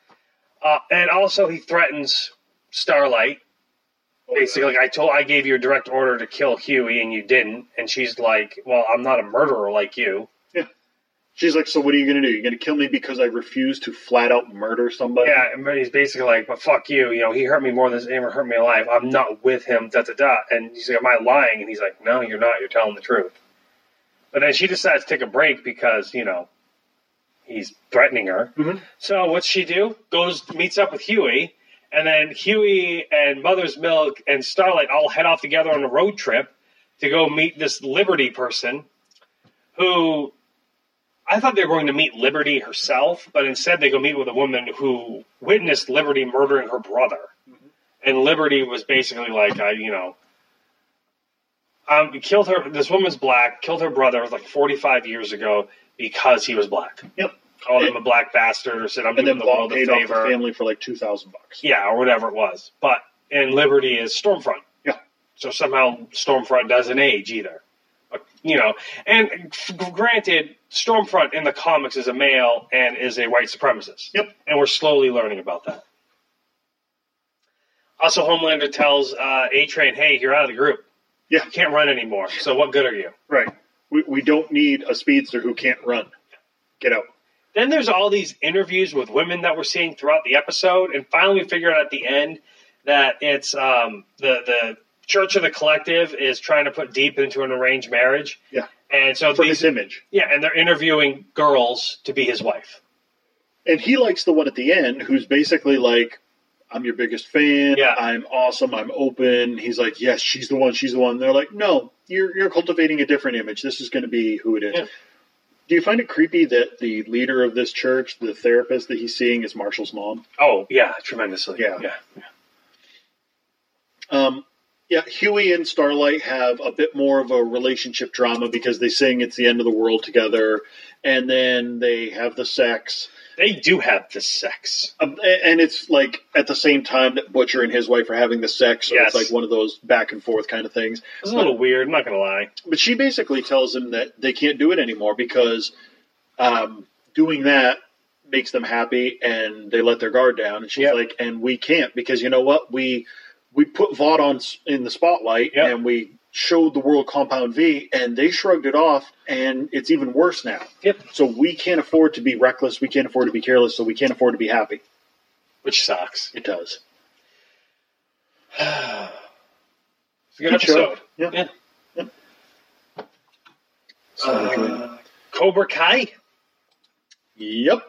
Uh, and also, he threatens Starlight. Basically, like, I told, I gave you a direct order to kill Huey, and you didn't. And she's like, "Well, I'm not a murderer like you." She's like, so what are you going to do? You're going to kill me because I refuse to flat out murder somebody? Yeah, and he's basically like, "But fuck you, you know, he hurt me more than he's ever hurt me alive. I'm not with him, da da da." And he's like, "Am I lying?" And he's like, "No, you're not. You're telling the truth." But then she decides to take a break because, you know, he's threatening her. Mhm. So what's she do? Goes, meets up with Huey, and then Huey and Mother's Milk and Starlight all head off together on a road trip to go meet this Liberty person who... I thought they were going to meet Liberty herself, but instead they go meet with a woman who witnessed Liberty murdering her brother. Mm-hmm. And Liberty was basically like, I, you know, um, killed her. This woman's black, killed her brother like forty-five years ago because he was black. Yep. Called him a black bastard, or said, "I'm And doing then the world Bob a paid off favor." the family for like two thousand bucks. Yeah, or whatever it was. But and Liberty is Stormfront. Yeah. So somehow Stormfront doesn't age either. But, you know, and f- granted, Stormfront in the comics is a male and is a white supremacist. Yep. And we're slowly learning about that. Also, Homelander tells uh, A-Train, "Hey, you're out of the group. Yeah. You can't run anymore. So what good are you?" Right. We, we don't need a speedster who can't run. Get out. Then there's all these interviews with women that we're seeing throughout the episode, and finally we figure out at the end that it's um, the the Church of the Collective is trying to put Deep into an arranged marriage. Yeah. And so For these, his image. yeah, and they're interviewing girls to be his wife. And he likes the one at the end who's basically like, I'm your biggest fan. Yeah. I'm awesome. I'm open. He's like, yes, she's the one. She's the one. And they're like, no, you're you're cultivating a different image. This is going to be who it is. Yeah. Do you find it creepy that the leader of this church, the therapist that he's seeing, is Marshall's mom? Oh, yeah, tremendously. Yeah. Yeah. yeah. Um, yeah, Huey and Starlight have a bit more of a relationship drama because they sing It's the End of the World together, and then they have the sex. They do have the sex. Um, and it's like at the same time that Butcher and his wife are having the sex, so Yes. it's like one of those back and forth kind of things. It's a little weird, I'm not going to lie. But she basically tells him that they can't do it anymore because um, doing that makes them happy and they let their guard down. And she's Yep. like, and we can't because you know what? We we put Vought on s- in the spotlight Yep. and we showed the world Compound V and they shrugged it off and it's even worse now. Yep. So we can't afford to be reckless. We can't afford to be careless. So we can't afford to be happy. Which sucks. It does. It's a good, Good show. episode. Yeah. Yeah. Yep. Uh, Cobra Kai? Yep.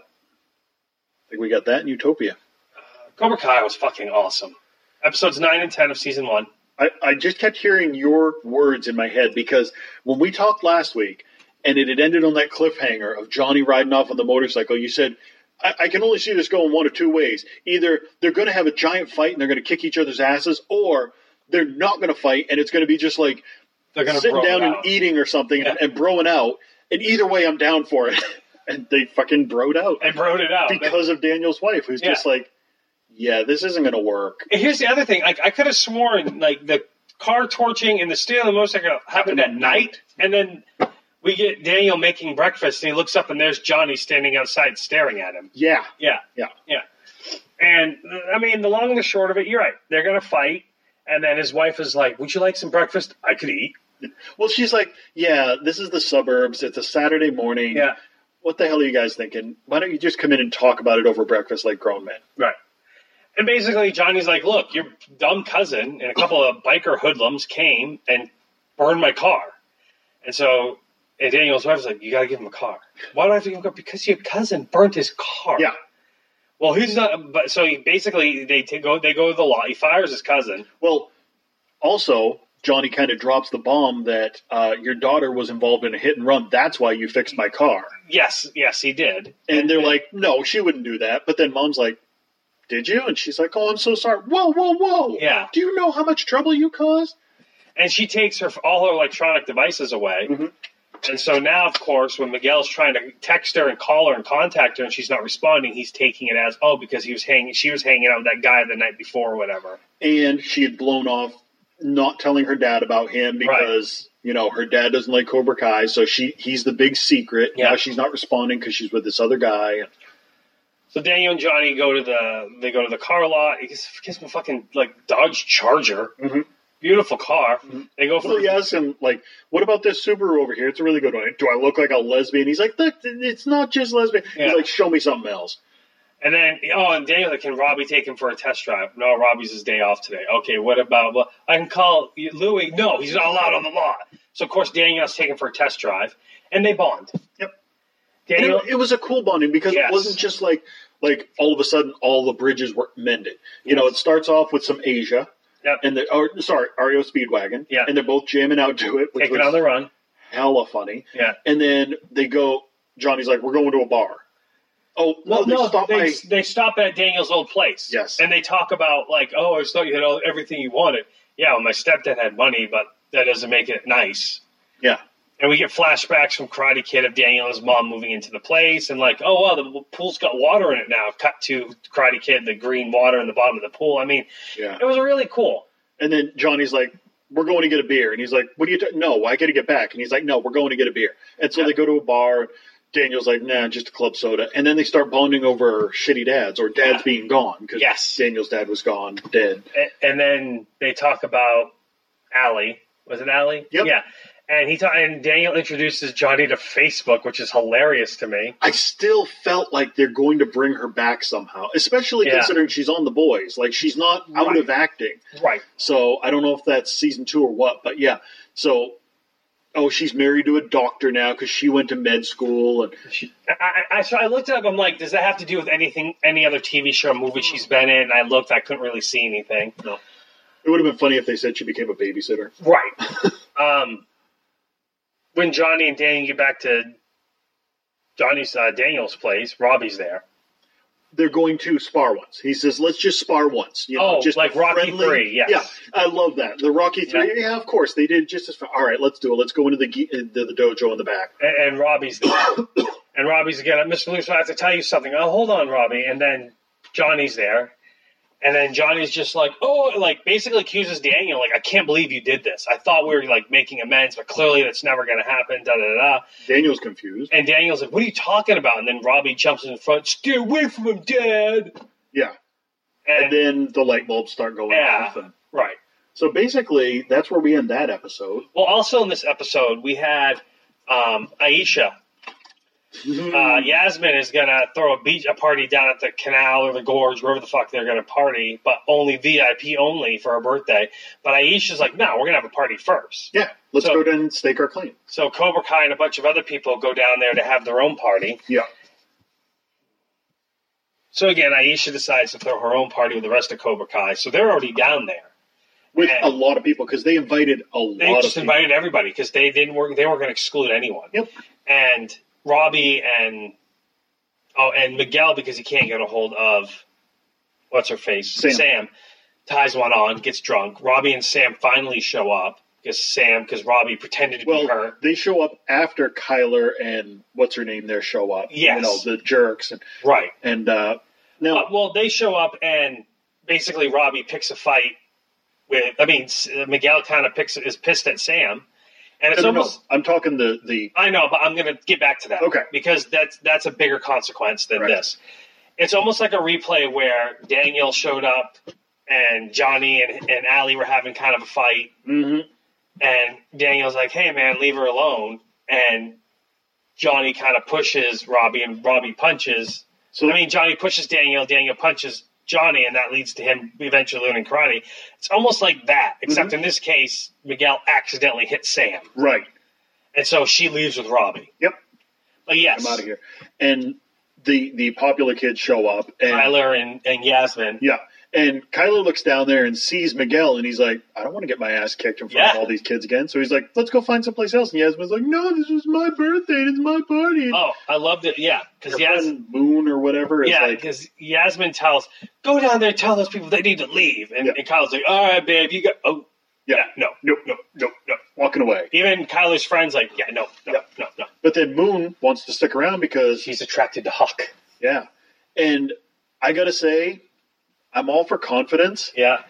I think we got that in Utopia. Cobra Kai was fucking awesome. Episodes nine and ten of season one. I, I just kept hearing your words in my head because when we talked last week and it had ended on that cliffhanger of Johnny riding off on the motorcycle, you said, I, I can only see this going one of two ways. Either they're going to have a giant fight and they're going to kick each other's asses, or they're not going to fight and it's going to be just like They're gonna sitting bro down it and out. eating or something Yeah. and broing out. And either way, I'm down for it. And they fucking broed out And broed it out. because of Daniel's wife, who's Yeah. just like, yeah, this isn't going to work. And here's the other thing. Like, I could have sworn, like, the car torching and the stealing of the motorcycle happened at night, and then we get Daniel making breakfast, and he looks up, and there's Johnny standing outside staring at him. Yeah. Yeah, Yeah. yeah. And, I mean, the long and the short of it, you're right. They're going to fight, and then his wife is like, would you like some breakfast? I could eat. Well, she's like, yeah, this is the suburbs. It's a Saturday morning. Yeah, What the hell are you guys thinking? Why don't you just come in and talk about it over breakfast like grown men? right. And basically, Johnny's like, look, your dumb cousin and a couple of biker hoodlums came and burned my car. And so and Daniel's wife was like, you got to give him a car. Why do I have to give him a car? Because your cousin burnt his car. Yeah. Well, he's not. But so he basically, they t- go they go to the law. He fires his cousin. Well, also, Johnny kind of drops the bomb that uh, your daughter was involved in a hit and run. That's why you fixed my car. Yes, yes, he did. And they're like, no, she wouldn't do that. But then mom's like, did you? And she's like, oh, I'm so sorry. Whoa, whoa, whoa. Yeah. Do you know how much trouble you caused? And she takes her all her electronic devices away. Mhm. And so now, of course, when Miguel's trying to text her and call her and contact her, and she's not responding, he's taking it as, oh, because he was hanging, she was hanging out with that guy the night before or whatever. And she had blown off not telling her dad about him because, you know, her dad doesn't like Cobra Kai. So she he's the big secret. Yeah. Now she's not responding because she's with this other guy. So Daniel and Johnny go to the they go to the car lot. He gets, gets him a fucking like Dodge Charger, Mhm. beautiful car. They go for Well, he asks him, like, what about this Subaru over here? It's a really good one. Do I look like a lesbian? He's like, look, it's not just lesbian. Yeah. He's like, show me something else. And then, oh, and Daniel, like, can Robbie take him for a test drive? No, Robbie's his day off today. Okay, what about, well, I can call Louis. No, he's not allowed on the lot. So, of course, Daniel's taken for a test drive, and they bond. Yep. And Daniel, it, it was a cool bonding because Yes. it wasn't just like, like all of a sudden all the bridges were mended. You know, it starts off with some Asia. Yep. And the, or, sorry, R E O Speedwagon. Yeah. And they're both jamming out to it, which take was another run. hella funny. Yeah. And then they go, Johnny's like, we're going to a bar. Oh, Well, no, they no, stop they, by. they stop at Daniel's old place. Yes. And they talk about, like, oh, I just thought you had all, everything you wanted. Yeah, well, my stepdad had money, but that doesn't make it nice. Yeah. And we get flashbacks from Karate Kid of Daniel and his mom moving into the place, and like, oh, wow, the pool's got water in it now. Cut to Karate Kid, the green water in the bottom of the pool. I mean, Yeah. it was really cool. And then Johnny's like, we're going to get a beer. And he's like, what do you, ta- no, I got to get back. And he's like, no, we're going to get a beer. And so Yeah. they go to a bar. Daniel's like, nah, just a club soda. And then they start bonding over shitty dads or dads Yeah. being gone because Yes. Daniel's dad was gone, dead. A- And then they talk about Allie. Was it Allie? Yep. Yeah. And he ta- and Daniel introduces Johnny to Facebook, which is hilarious to me. I still felt like they're going to bring her back somehow, especially Yeah. considering she's on The Boys. Like, she's not out Right. of acting. Right. So I don't know if that's season two or what, but yeah. So, oh, she's married to a doctor now because she went to med school. And I, I, I, so I looked it up. I'm like, does that have to do with anything, any other T V show or movie she's been in? And I looked. I couldn't really see anything. no, it would have been funny if they said she became a babysitter. Right. um, when Johnny and Danny get back to Johnny's uh, Daniel's place. Robbie's there. They're going to spar once. He says, let's just spar once. You know, Oh, just like Rocky friendly- three, yes. Yeah, I love that. The Rocky three, yeah. yeah, of course. They did just as far. All right, let's do it. Let's go into the, gi- uh, the, the dojo in the back. And, and Robbie's there. And Robbie's again, Mister Lucio, I have to tell you something. Oh, hold on, Robbie. And then Johnny's there. And then Johnny's just like, oh, like basically accuses Daniel, like, I can't believe you did this. I thought we were like making amends, but clearly that's never going to happen, da da da. Daniel's confused. And Daniel's like, what are you talking about? And then Robbie jumps in front, stay away from him, Dad. Yeah. And, And then the light bulbs start going yeah, off. And right. so basically, that's where we end that episode. Well, also in this episode, we had um, Aisha. Uh, Yasmin is going to throw a beach a party down at the canal or the gorge, wherever the fuck they're going to party, but only V I P only for her birthday. But Aisha's like, no, we're going to have a party first. Yeah, let's So- go down and stake our claim. So Cobra Kai and a bunch of other people go down there to have their own party. Yeah. So again, Aisha decides to throw her own party with the rest of Cobra Kai. So they're already down there. With And- a lot of people, because they invited a lot They of just people. invited everybody because they didn't work. They weren't going to exclude anyone. Yep. And Robbie and oh, and Miguel, because he can't get a hold of what's her face, Sam. ties one on, gets drunk. Robbie and Sam finally show up because Sam, because Robbie pretended to Well, be her. they show up after Kyler and what's her name there show up. Yes. You know, the jerks. And, Right. and uh, now, Uh, well, they show up and basically Robbie picks a fight with. I mean, S- Miguel kind of picks is pissed at Sam, and it's no, no, almost. no, I'm talking the, the I know, but I'm going to get back to that. Okay. Because that's that's a bigger consequence than Right. this. It's almost like a replay where Daniel showed up and Johnny and, and Allie were having kind of a fight. Mhm. And Daniel's like, hey, man, leave her alone. And Johnny kind of pushes Robbie and Robbie punches. So I mean, Johnny pushes Daniel, Daniel punches Johnny, and that leads to him eventually learning karate. It's almost like that, except in this case, Miguel accidentally hits Sam. right. And so she leaves with Robbie. Yep. But yes, I'm out of here. And the the popular kids show up. And, Tyler and, and Yasmin. Yeah. And Kyler looks down there and sees Miguel, and he's like, I don't want to get my ass kicked in front Yeah. of all these kids again. So he's like, let's go find someplace else. And Yasmin's like, no, this was my birthday. It's my party. And Oh, I loved it. Yeah, because your Yas- friend Moon or whatever is yeah, like, because Yasmin tells, go down there and tell those people they need to leave. And, Yeah. and Kyle's like, all right, babe, you got, oh, yeah, yeah, no, nope, nope, nope, nope, walking away. Even Kyler's friend's like, yeah, no, no, Yep. no, no. But then Moon wants to stick around because, She's attracted to Huck. yeah. And I got to say, I'm all for confidence. Yeah.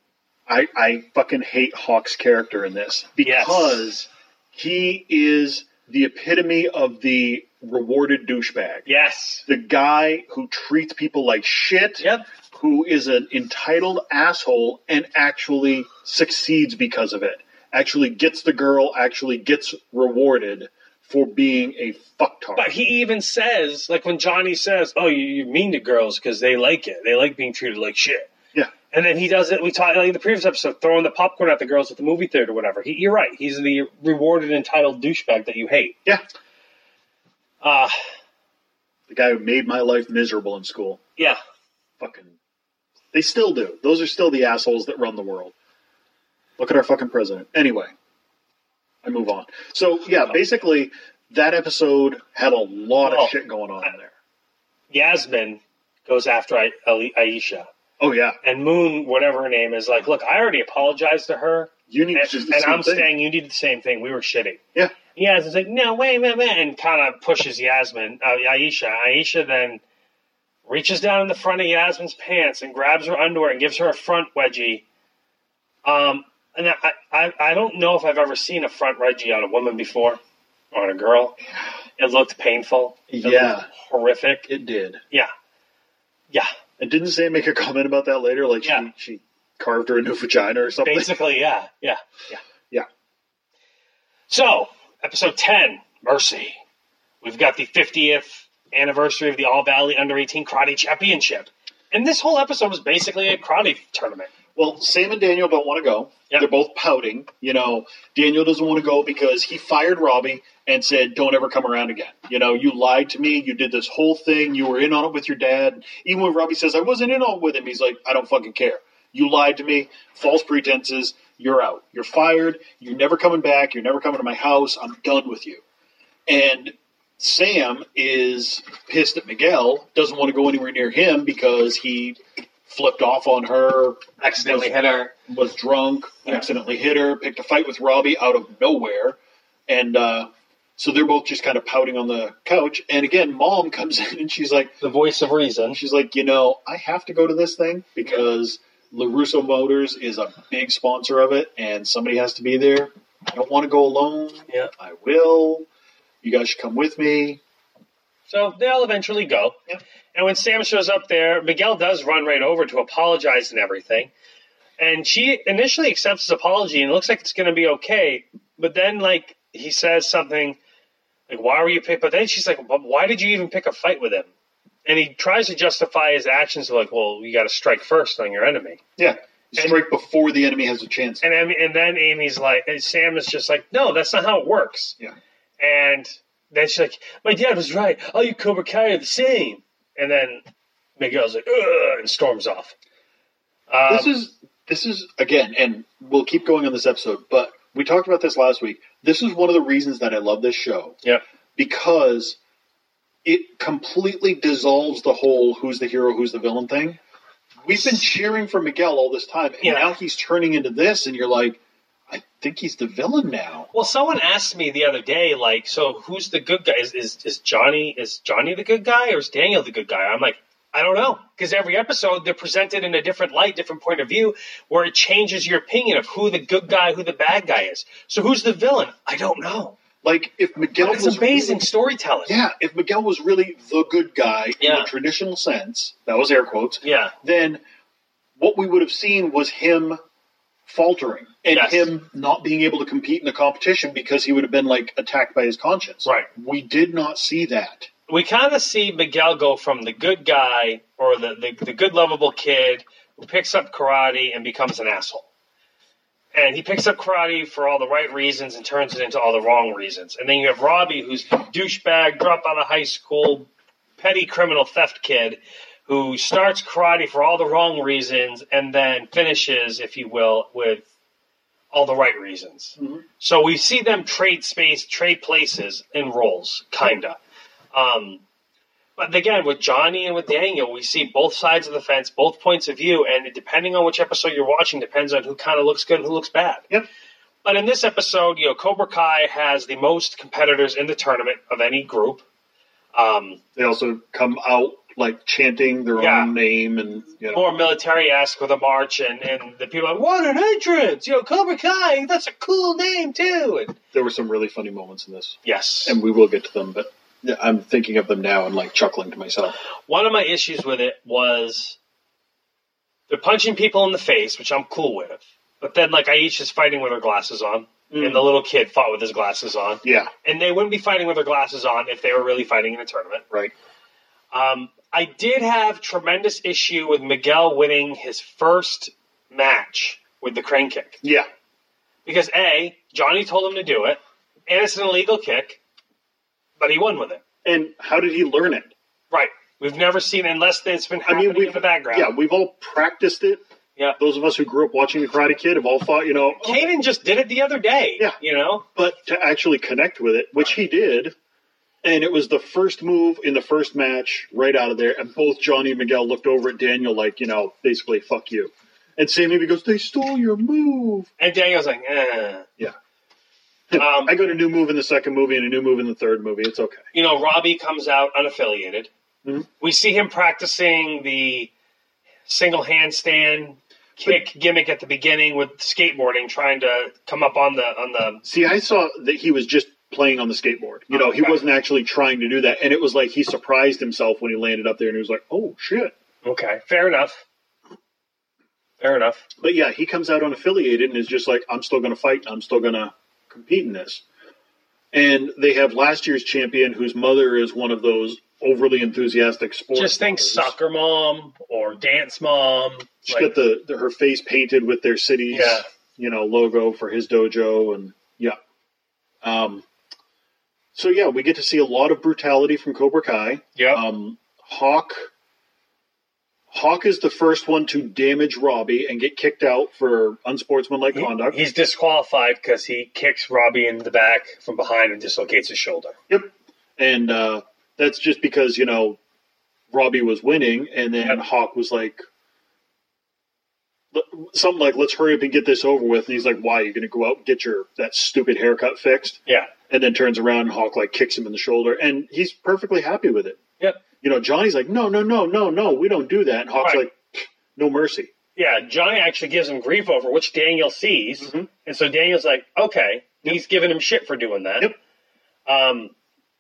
I, I fucking hate Hawk's character in this because he is the epitome of the rewarded douchebag. Yes. The guy who treats people like shit, Yep. who is an entitled asshole and actually succeeds because of it. Actually gets the girl, actually gets rewarded for being a fucktard. But he even says, like when Johnny says, oh, you, you're mean to girls because they like it. They like being treated like shit. Yeah. And then he does it, we talked like in the previous episode, throwing the popcorn at the girls at the movie theater or whatever. He, you're right. He's the rewarded, entitled douchebag that you hate. Yeah. Uh, The guy who made my life miserable in school. yeah. Fucking. They still do. Those are still the assholes that run the world. Look at our fucking president. Anyway. I move on. So, yeah, basically, that episode had a lot of Oh. shit going on in there. Yasmin goes after I, Ali- Aisha. Oh, yeah. And Moon, whatever her name is, like, look, I already apologized to her. You need And, to do the and same I'm thing. saying you did the same thing. We were shitty. Yeah. Yasmin's like, no, wait, wait, wait, and kind of pushes Yasmin, uh, Aisha. Aisha then reaches down in the front of Yasmin's pants and grabs her underwear and gives her a front wedgie. Um, and I, I, I don't know if I've ever seen a front wedgie on a woman before, or on a girl. It looked painful. It Yeah. looked horrific. It did. Yeah. Yeah. And didn't Sam make a comment about that later? Like, Yeah. she, she carved her a new vagina or something? Basically, yeah. Yeah. Yeah. Yeah. So, episode ten, Mercy. We've got the fiftieth anniversary of the All Valley Under eighteen Karate Championship. And this whole episode was basically a karate tournament. Well, Sam and Daniel don't want to go. Yeah. They're both pouting. You know, Daniel doesn't want to go because he fired Robbie and said, don't ever come around again. You know, you lied to me. You did this whole thing. You were in on it with your dad. Even when Robbie says, I wasn't in on it with him, he's like, I don't fucking care. You lied to me. False pretenses. You're out. You're fired. You're never coming back. You're never coming to my house. I'm done with you. And Sam is pissed at Miguel, doesn't want to go anywhere near him because he flipped off on her, Accidentally was, hit her. was drunk, Yeah. accidentally hit her, picked a fight with Robbie out of nowhere. And uh, so they're both just kind of pouting on the couch. And again, Mom comes in and she's like, The voice of reason. she's like, you know, I have to go to this thing because LaRusso Motors is a big sponsor of it and somebody has to be there. I don't want to go alone. Yeah. I will. You guys should come with me. So they'll eventually go. Yeah. And when Sam shows up there, Miguel does run right over to apologize and everything. And she initially accepts his apology and it looks like it's going to be okay. But then, like, he says something like, why were you pick? But then she's like, but why did you even pick a fight with him? And he tries to justify his actions like, well, you got to strike first on your enemy. Yeah. Strike And- before the enemy has a chance. And, Amy- and then Amy's like, and Sam is just like, no, that's not how it works. Yeah. And then she's like, my dad was right. All you Cobra Kai are the same. And then Miguel's like, ugh, and storms off. Um, This is this is again, and we'll keep going on this episode, but we talked about this last week. This is one of the reasons that I love this show. Yeah. Because it completely dissolves the whole who's the hero, who's the villain thing. We've been cheering for Miguel all this time, and Yeah. now he's turning into this, and you're like, I think he's the villain now. Well, someone asked me the other day, like, so who's the good guy? Is, is is Johnny is Johnny the good guy or is Daniel the good guy? I'm like, I don't know, because every episode they're presented in a different light, different point of view, where it changes your opinion of who the good guy, who the bad guy is. So who's the villain? I don't know. Like if Miguel But it's was amazing really- storytelling. yeah, if Miguel was really the good guy in Yeah. the traditional sense, that was air quotes. Yeah. Then what we would have seen was him faltering and Yes. him not being able to compete in the competition because he would have been like attacked by his conscience. Right. We did not see that. We kind of see Miguel go from the good guy or the, the, the good lovable kid who picks up karate and becomes an asshole. And he picks up karate for all the right reasons and turns it into all the wrong reasons. And then you have Robbie, who's the douchebag, drop out of high school, petty criminal theft kid, who starts karate for all the wrong reasons and then finishes, if you will, with all the right reasons. Mm-hmm. So we see them trade space, trade places in roles, kinda. Um, but again, with Johnny and with Daniel, we see both sides of the fence, both points of view, and depending on which episode you're watching, depends on who kind of looks good and who looks bad. Yep. But in this episode, you know, Cobra Kai has the most competitors in the tournament of any group. Um, They also come out like chanting their Yeah. own name and you know. more military-esque with a march, and, and the people are like, what an entrance! You know, Cobra Kai, that's a cool name, too! And There were some really funny moments in this. yes. And we will get to them, but yeah, I'm thinking of them now and like chuckling to myself. One of my issues with it was they're punching people in the face, which I'm cool with. But then, like, Aisha is fighting with her glasses on, and the little kid fought with his glasses on. Yeah, And they wouldn't be fighting with their glasses on if they were really fighting in a tournament. right. Um, I did have tremendous issue with Miguel winning his first match with the crane kick. Yeah. Because, A, Johnny told him to do it, and it's an illegal kick, but he won with it. And how did he learn it? Right. We've never seen it unless it's been I happening mean, we've in the background. yeah, we've all practiced it. Yeah. Those of us who grew up watching The Karate Kid have all thought, you know, oh, Kanan just did it the other day. Yeah. You know? but to actually connect with it, which he did, and it was the first move in the first match right out of there, and both Johnny and Miguel looked over at Daniel like, you know, basically, fuck you. And Sam even goes, they stole your move. And Daniel's like, eh. Yeah. Um, I got a new move in the second movie and a new move in the third movie. It's okay. you know, Robbie comes out unaffiliated. Mhm. We see him practicing the single handstand kick gimmick at the beginning with skateboarding, trying to come up on the on the. See, I saw that he was just playing on the skateboard. You know, he Okay. wasn't actually trying to do that. And it was like he surprised himself when he landed up there and he was like, oh, shit. Okay, fair enough. Fair enough. But yeah, he comes out unaffiliated and is just like, I'm still going to fight. I'm still going to compete in this. And they have last year's champion whose mother is one of those overly enthusiastic sports. Just think mothers. soccer mom or dance mom. She's Like, got the, the her face painted with their city's Yeah. you know logo for his dojo, and yeah. Um. So yeah, we get to see a lot of brutality from Cobra Kai. yeah. Um, Hawk. Hawk is the first one to damage Robbie and get kicked out for unsportsmanlike He- conduct. He's disqualified because he kicks Robbie in the back from behind and dislocates his shoulder. Yep. And uh, that's just because, you know, Robbie was winning, and then Yep. Hawk was like, something like, let's hurry up and get this over with. And he's like, why? You're going to go out and get your that stupid haircut fixed? Yeah. And then turns around and Hawk like kicks him in the shoulder, and he's perfectly happy with it. Yep. You know, Johnny's like, no, no, no, no, no, we don't do that. And Hawk's Right. like, no mercy. Yeah, Johnny actually gives him grief over, which Daniel sees. Mm-hmm. And so Daniel's like, okay, he's giving him shit for doing that. Yep. Um,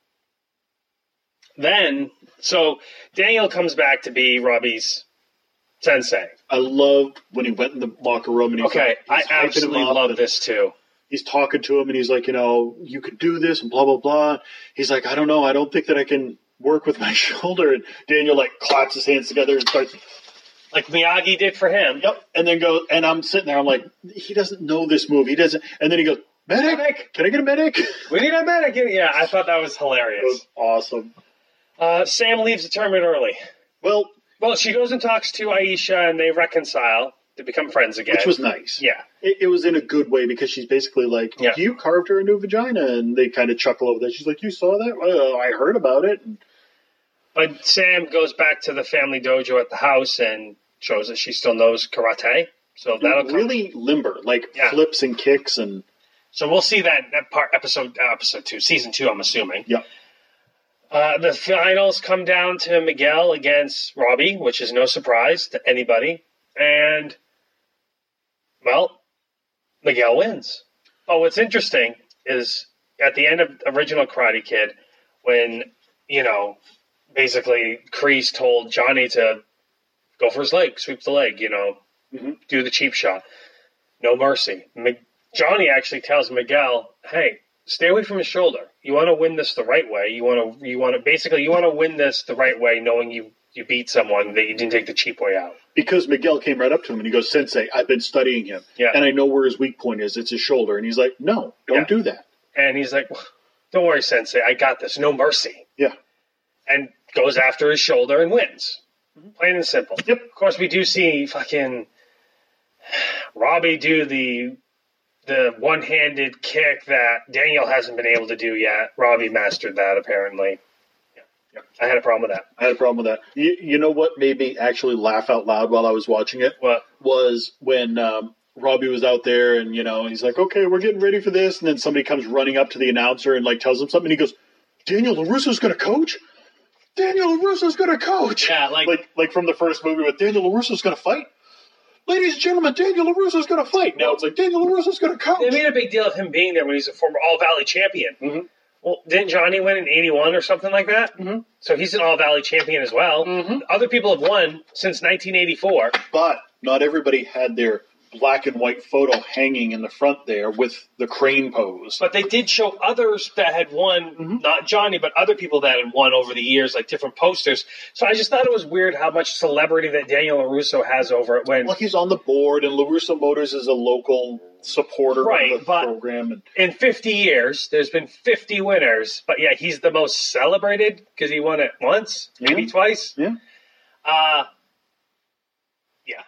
then, so Daniel comes back to be Robbie's sensei. I loved when he went in the locker room and he's Okay, like, he's I hyping him absolutely up love and this too. He's talking to him and he's like, you know, you could do this and blah, blah, blah. He's like, I don't know. I don't think that I can work with my shoulder. And Daniel like claps his hands together and starts, Like Miyagi did for him. yep. And then goes, and I'm sitting there, I'm like, he doesn't know this move. He doesn't. And then he goes, medic? Medic. Can I get a medic? It We need a medic. Yeah, I thought that was hilarious. was awesome. Uh, Sam leaves the tournament early. Well, Well, she goes and talks to Aisha, and they reconcile to become friends again. which was nice. Yeah. It, it was in a good way because she's basically like, Yeah. you carved her a new vagina. And they kind of chuckle over that. She's like, you saw that? Well, I heard about it. And But Sam goes back to the family dojo at the house and shows that she still knows karate. So that'll come. really limber, like Yeah. flips and kicks. And So we'll see that, that part, episode uh, episode two, season two, I'm assuming. yeah. Uh, the finals come down to Miguel against Robbie, which is no surprise to anybody. And, well, Miguel wins. Oh, what's interesting is at the end of original Karate Kid, when, you know, basically Kreese told Johnny to go for his leg, sweep the leg, you know, Mm-hmm. do the cheap shot. No mercy. Mi- Johnny actually tells Miguel, hey, stay away from his shoulder. You want to win this the right way. You want to, you want to, basically, you want to win this the right way, knowing you, you beat someone, that you didn't take the cheap way out. Because Miguel came right up to him and he goes, Sensei, I've been studying him. Yeah. And I know where his weak point is. It's his shoulder. And he's like, no, don't Yeah. do that. And he's like, don't worry, Sensei, I got this. No mercy. Yeah. And goes after his shoulder and wins. Plain and simple. Yep. Of course, we do see fucking Robbie do the the one-handed kick that Daniel hasn't been able to do yet. Robbie mastered that, apparently. Yeah. Yeah. I had a problem with that. I had a problem with that. You, you know what made me actually laugh out loud while I was watching it? What? Was when um, Robbie was out there and, you know, he's like, okay, we're getting ready for this. And then somebody comes running up to the announcer and, like, tells him something. And he goes, Daniel LaRusso's going to coach? Daniel LaRusso's going to coach? Yeah, like- like... Like from the first movie with Daniel LaRusso's going to fight? Ladies and gentlemen, Daniel LaRusso's going to fight. Now it's like, Daniel LaRusso's going to coach. They made a big deal of him being there when he's a former All-Valley champion. Mm-hmm. Well, didn't Johnny win in eighty-one or something like that? Mm-hmm. So he's an All-Valley champion as well. Mhm. Other people have won since nineteen eighty-four. But not everybody had their black and white photo hanging in the front there with the crane pose. But they did show others that had won, Mm-hmm. not Johnny, but other people that had won over the years, like different posters. So I just thought it was weird how much celebrity that Daniel LaRusso has over it when Well, he's on the board, and LaRusso Motors is a local supporter Right, of the but- program. And in fifty years, there's been fifty winners, but yeah, he's the most celebrated because he won it once, maybe Yeah. twice. yeah, Uh, yeah.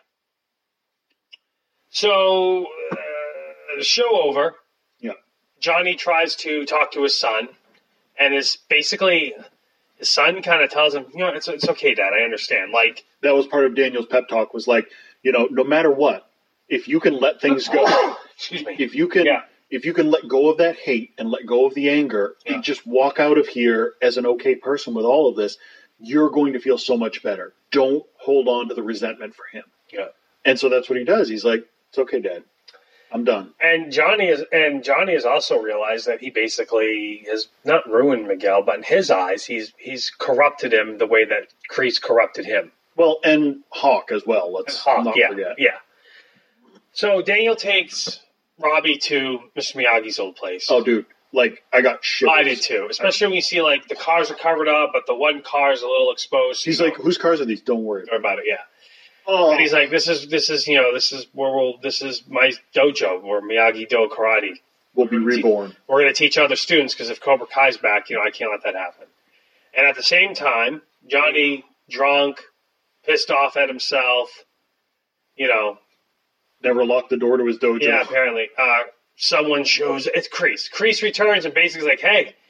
So, uh, the show over. yeah, Johnny tries to talk to his son, and is basically his son kind of tells him, you know, it's it's okay, Dad. I understand. Like, that was part of Daniel's pep talk. Was like, you know, no matter what, if you can let things go, excuse me. if you can, Yeah. if you can let go of that hate and let go of the anger, Yeah. and just walk out of here as an okay person with all of this, you're going to feel so much better. Don't hold on to the resentment for him. Yeah. And so that's what he does. He's like, it's okay, Dad. I'm done. And Johnny is, and Johnny has also realized that he basically has not ruined Miguel, but in his eyes, he's he's corrupted him the way that Kreese corrupted him. Well, and Hawk as well. Let's Hawk, not yeah, forget. yeah. So Daniel takes Robbie to Mister Miyagi's old place. Oh, dude. Like, I got shivers. I did too, especially when you see like the cars are covered up, but the one car is a little exposed. He's you like, know, whose cars are these? Don't worry. about it, yeah. Oh, And he's like, this is this is you know this is where we'll this is my dojo where Miyagi Do Karate. we'll be reborn. We're going to teach other students because if Cobra Kai's back, you know I can't let that happen. And at the same time, Johnny drunk, pissed off at himself, you know, Never locked the door to his dojo. yeah, apparently. Uh, someone shows it's Kreese. Kreese returns and basically is like, hey,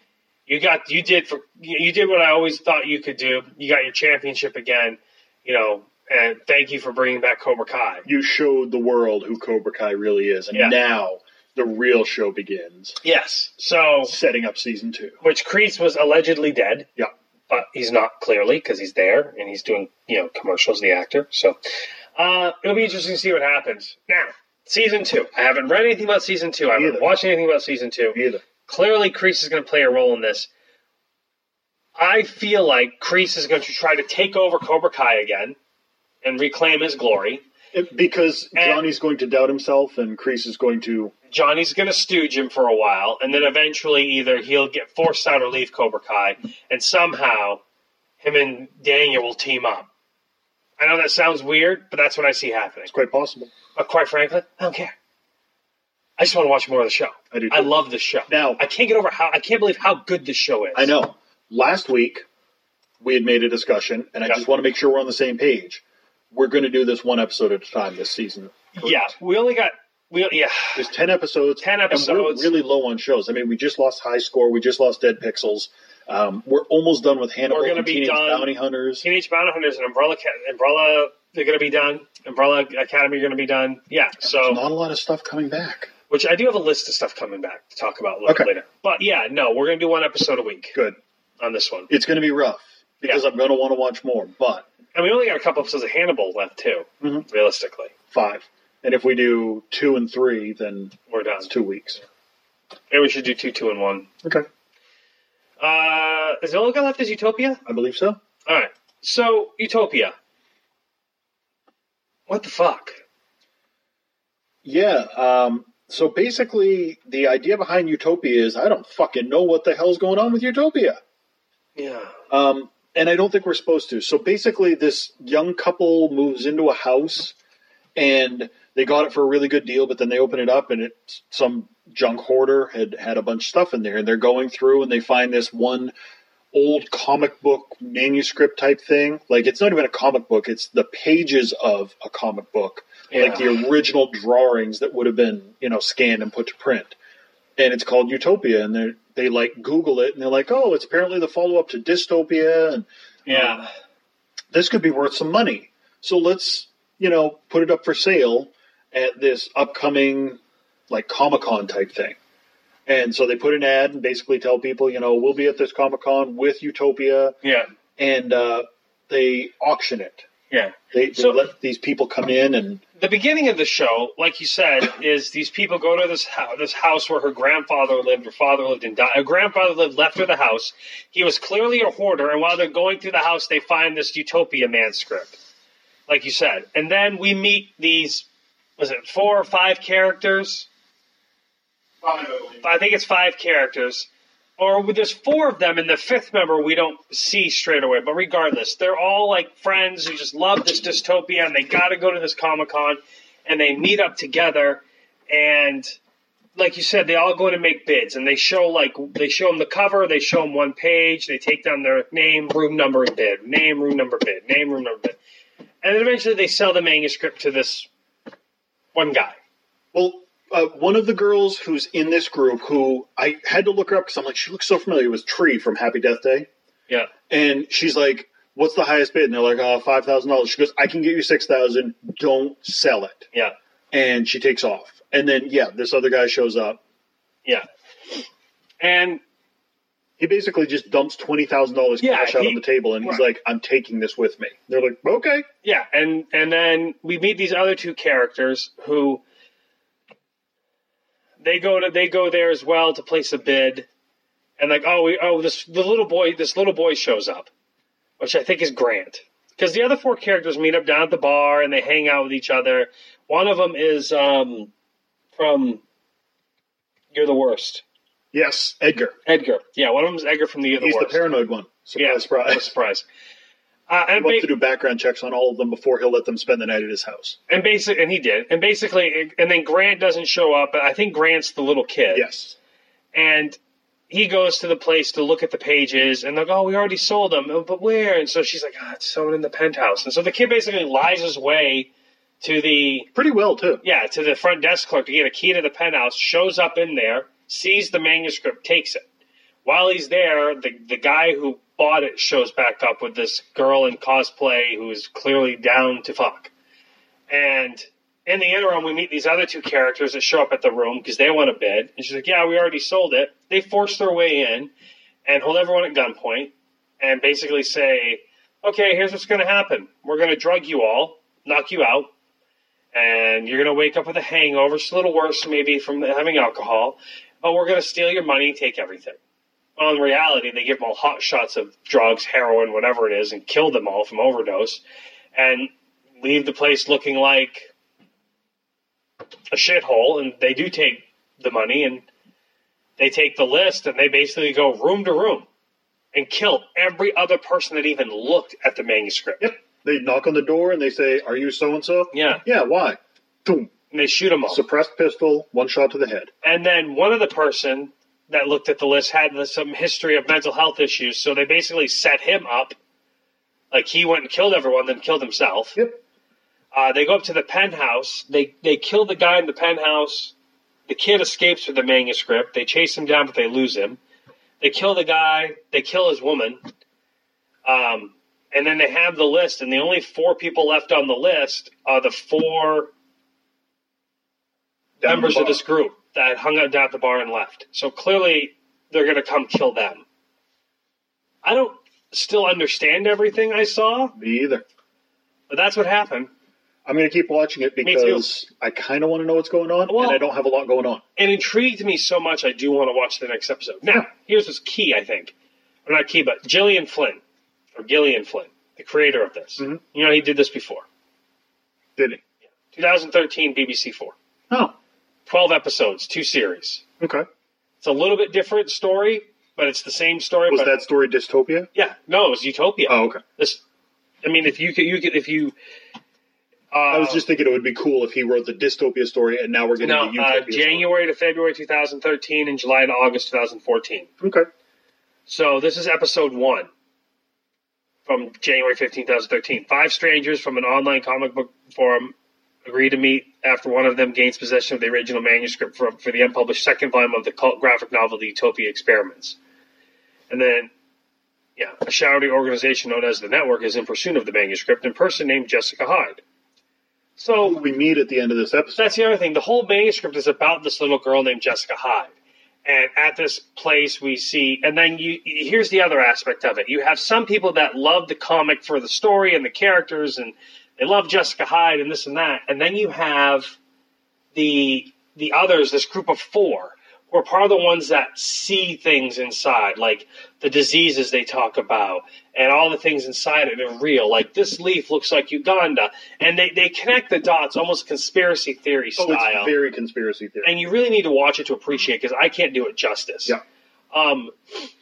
You got you did for you did what I always thought you could do. You got your championship again, you know, and thank you for bringing back Cobra Kai. You showed the world who Cobra Kai really is, and Yeah. now the real show begins. Yes. So, Setting up season two. which Kreese was allegedly dead. Yeah. But he's not clearly because he's there and he's doing, you know, commercials, the actor. So uh, it'll be interesting to see what happens. Now, season two. I haven't read anything about season two. I haven't Either. watched anything about season two. Either. Clearly, Kreese is going to play a role in this. I feel like Kreese is going to try to take over Cobra Kai again and reclaim his glory. It- because And- Johnny's going to doubt himself, and Kreese is going to. Johnny's going to stooge him for a while, and then eventually either he'll get forced out or leave Cobra Kai, and somehow him and Daniel will team up. I know that sounds weird, but that's what I see happening. It's quite possible. But quite frankly, I don't care. I just want to watch more of the show. I do too. I love this show. Now- I can't get over how I can't believe how good this show is. I know. Last week, we had made a discussion, and I Yeah. just want to make sure we're on the same page. We're going to do this one episode at a time this season. Yeah, we only got we yeah. There's ten episodes. ten And episodes. we're really low on shows. I mean, we just lost High Score. We just lost Dead Pixels. Um, we're almost done with Hannibal We're gonna and be Teenage done. Bounty Hunters. Teenage Bounty Hunters and Umbrella Ca- Umbrella they're going to be done. Umbrella Academy are going to be done. Yeah, so There's not a lot of stuff coming back. which I do have a list of stuff coming back to talk about a little Okay. later. But yeah, no, we're going to do one episode a week Good. on this one. It's going to be rough because Yeah. I'm going to want to watch more, but And we only got a couple episodes of Hannibal left too, Mhm. realistically. five. And if we do two and three, then We're done. it's two weeks. Maybe we should do two, two, and one. Okay. Uh, is the only guy left is Utopia? I believe so. All right. So Utopia. What the fuck? Yeah. Um, so basically, the idea behind Utopia is I don't fucking know what the hell's going on with Utopia. Yeah. Um, and I don't think we're supposed to. So basically, this young couple moves into a house, and they got it for a really good deal, but then they open it up, and it's some junk hoarder had had a bunch of stuff in there, and they're going through, and they find this one old comic book manuscript type thing. Like, it's not even a comic book, it's the pages of a comic book. Yeah. Like the original drawings that would have been, you know, scanned and put to print. And it's called Utopia, and they they like Google it, and they're like, oh, it's apparently the follow up to Dystopia, and Yeah. this could be worth some money. So let's, you know, put it up for sale at this upcoming like Comic-Con type thing. And so they put an ad and basically tell people, you know, we'll be at this Comic-Con with Utopia, Yeah. and uh, they auction it. Yeah. They, they So- let these people come in and The beginning of the show, like you said, is these people go to this house, this house where her grandfather lived, her father lived, and died. Her grandfather lived, left her the house. He was clearly a hoarder, and while they're going through the house, they find this Utopia manuscript, like you said. And then we meet these, was it four or five characters? I think it's five characters. Or there's four of them, and the fifth member we don't see straight away. But regardless, they're all like friends who just love this dystopia, and they got to go to this Comic-Con, and they meet up together. And like you said, they all go in and make bids, and they show like they show them the cover, they show them one page, they take down their name, room number, and bid, name, room number, bid, name, room number, bid, and then eventually they sell the manuscript to this one guy. well, uh, one of the girls who's in this group, who I had to look her up because I'm like, she looks so familiar, was Tree from Happy Death Day. Yeah, And she's like, what's the highest bid? And they're like, oh, five thousand dollars. She goes, I can get you six thousand dollars. Don't sell it. yeah, And she takes off. And then, yeah, this other guy shows up. yeah, and He basically just dumps twenty thousand dollars Yeah, cash out he- on the table, and he's right. like, I'm taking this with me. They're like, okay. yeah, and and then we meet these other two characters who they go to they go there as well to place a bid, and like oh we oh this the little boy this little boy shows up, which I think is Grant, because the other four characters meet up down at the bar and they hang out with each other. One of them is um, from You're the Worst, Yes, Edgar. Edgar. Yeah, one of them is Edgar from the You're the He's the Worst. paranoid one. Surprise, yeah, surprise. surprise. Uh, He and wants ba- to do background checks on all of them before he'll let them spend the night at his house. And basic, and he did. And basically, and then Grant doesn't show up. But I think Grant's the little kid. Yes. And he goes to the place to look at the pages, and like, oh, we already sold them. Oh, but where? And so she's like, ah, it's someone in the penthouse. And so the kid basically lies his way to the Pretty well, too. yeah to the front desk clerk to get a key to the penthouse. Shows up in there, sees the manuscript, takes it. while he's there, the the guy who bought it shows back up with this girl in cosplay who is clearly down to fuck. And in the interim, we meet these other two characters that show up at the room because they want to bid. And she's like, yeah, we already sold it. They force their way in and hold everyone at gunpoint and basically say, okay, here's what's going to happen. We're going to drug you all, knock you out, and you're going to wake up with a hangover. It's a little worse maybe from having alcohol, but we're going to steal your money and take everything. Well, in reality, they give them all hot shots of drugs, heroin, whatever it is, and kill them all from overdose and leave the place looking like a shithole. And they do take the money and they take the list and they basically go room to room and kill every other person that even looked at the manuscript. Yep. They knock on the door and they say, are you so-and-so? Yeah. Yeah, why? Boom. And they shoot them all. Suppressed pistol, one shot to the head. And then one of the person that looked at the list had some history of mental health issues, so they basically set him up. Like, he went and killed everyone, then killed himself. Yep. Uh, they go up to the penthouse. They they kill the guy in the penthouse. The kid escapes with the manuscript. They chase him down, but they lose him. They kill the guy. They kill his woman. Um, and then they have the list, and the only four people left on the list are the four Down members the of this group that hung out down at the bar and left. So clearly, they're going to come kill them. I don't still understand everything I saw, Me either. but that's what happened. I'm going to keep watching it Me because I kind of want to know what's going on, Well- and I don't have a lot going on. It intrigued me so much I do want to watch the next episode. Now, here's what's key, I think. Or not key, but Gillian Flynn, or Gillian Flynn, the creator of this. Mhm. You know, he did this before. Did he? twenty thirteen B B C four. Oh, twelve episodes, two series. okay. It's a little bit different story, but it's the same story. Was but, that story dystopia? Yeah, no, it was Utopia. Oh, okay. This, I mean, if you could, you could, if you. Uh, I was just thinking it would be cool if he wrote the dystopia story, and now we're getting no, the uh, utopia January to February twenty thirteen and July to August twenty fourteen. story. Okay. So this is episode one from January fifteenth, twenty thirteen. Five strangers from an online comic book forum agree to meet after one of them gains possession of the original manuscript for, for the unpublished second volume of the cult graphic novel, The Utopia Experiments. And then, yeah, a charity organization known as The Network is in pursuit of the manuscript, and a person named Jessica Hyde. So We meet at the end of this episode. that's the other thing. The whole manuscript is about this little girl named Jessica Hyde. And at this place we see, and then you here's the other aspect of it. You have some people that love the comic for the story and the characters, and they love Jessica Hyde and this and that. And then you have the the others, this group of four, who are part of the ones that see things inside, like the diseases they talk about, and all the things inside it are real. Like, this leaf looks like Uganda. And they, they connect the dots, almost conspiracy theory Oh, style. it's very conspiracy theory. And you really need to watch it to appreciate, because I can't do it justice. Yeah. Um,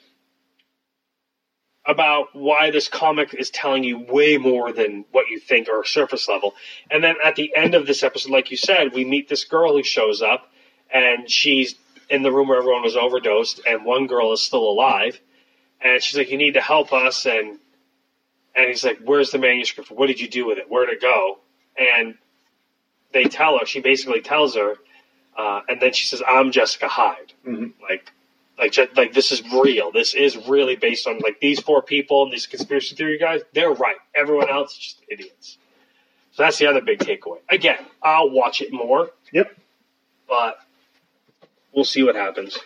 about why this comic is telling you way more than what you think or surface level. And then at the end of this episode, like you said, we meet this girl who shows up, and she's in the room where everyone was overdosed, and one girl is still alive. And she's like, you need to help us. And and he's like, where's the manuscript? What did you do with it? Where'd it go? And they tell her, she basically tells her, uh, and then she says, I'm Jessica Hyde. Mhm. Like, like, ju- like this is real. This is really based on, like, these four people and these conspiracy theory guys. They're right. Everyone else is just idiots. So that's the other big takeaway. Again, I'll watch it more, Yep. but we'll see what happens.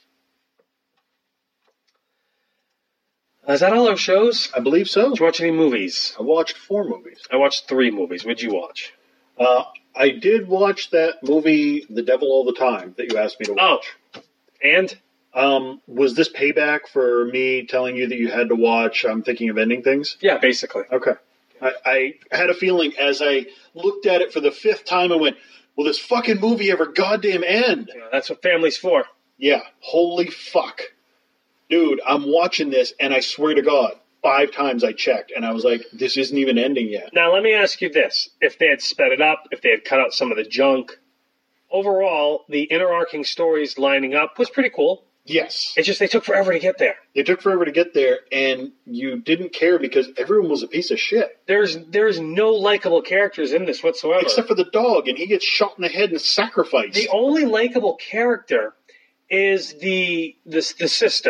Is that all our shows? I believe so. Did you watch any movies? I watched four movies. I watched three movies. What'd you watch? Uh, I did watch that movie, The Devil All the Time, that you asked me to watch. Oh, and? Um, was this payback for me telling you that you had to watch I'm Thinking of Ending Things? Yeah, basically. Okay. I, I had a feeling as I looked at it for the fifth time, I went, will this fucking movie ever goddamn end? Yeah, that's what family's for. Yeah, holy fuck. Dude, I'm watching this, and I swear to God, five times I checked, and I was like, this isn't even ending yet. Now, let me ask you this. If they had sped it up, if they had cut out some of the junk, overall, the interarching stories lining up was pretty cool. Yes. It's just they took forever to get there. It took forever to get there, and you didn't care because everyone was a piece of shit. There's there's no likable characters in this whatsoever. Except for the dog, and he gets shot in the head and sacrificed. The only likable character is the the, the sister,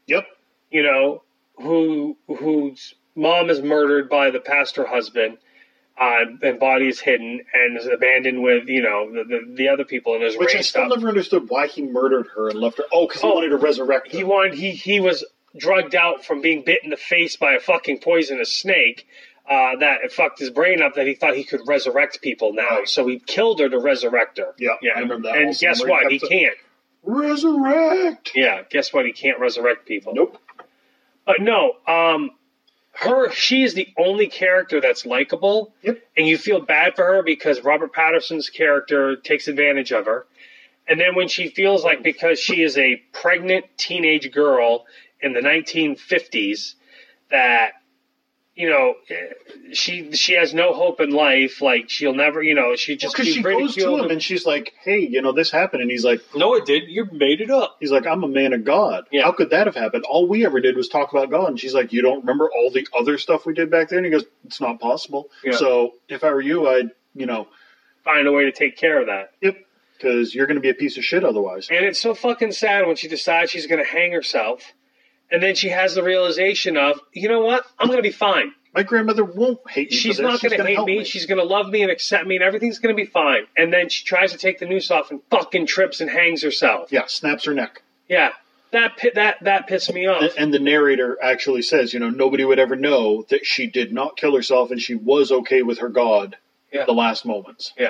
Yep. You know, who whose mom is murdered by the pastor husband, uh, and body is hidden and is abandoned with, you know, the the, the other people and is Which I raised still up. never understood why he murdered her and left her. Oh, because he Oh, wanted to resurrect her. He wanted he he was drugged out from being bit in the face by a fucking poisonous snake. Uh, that it fucked his brain up that he thought he could resurrect people now. Right. So he killed her to resurrect her. Yeah, yeah. I remember that And also, guess where he what? kept He the- can't. Resurrect! Yeah, guess what? He can't resurrect people. Nope. But no, um, her, she is the only character that's likable. Yep. And you feel bad for her because Robert Patterson's character takes advantage of her. And then when she feels like because she is a pregnant teenage girl in the nineteen fifties that, you know, she she has no hope in life. Like she'll never, you know, she just Because be she goes to ridiculed. him and she's like, hey, you know, this happened. And he's like, No, it did. You made it up. he's like, I'm a man of God. Yeah. How could that have happened? All we ever did was talk about God. And she's like, you don't remember all the other stuff we did back then? And he goes, it's not possible. Yeah. So if I were you, I'd, you know, Find a way to take care of that. yep, because you're going to be a piece of shit otherwise. And it's so fucking sad when she decides she's going to hang herself. And then she has the realization of, you know what? I'm going to be fine. My grandmother won't hate me. She's for this. not going to gonna hate help me. She's going to love me and accept me, and everything's going to be fine. And then she tries to take the noose off and fucking trips and hangs herself. Yeah, snaps her neck. Yeah, that pi- that that pissed me off. And, and the narrator actually says, you know, nobody would ever know that she did not kill herself and she was okay with her God Yeah. the last moments. Yeah.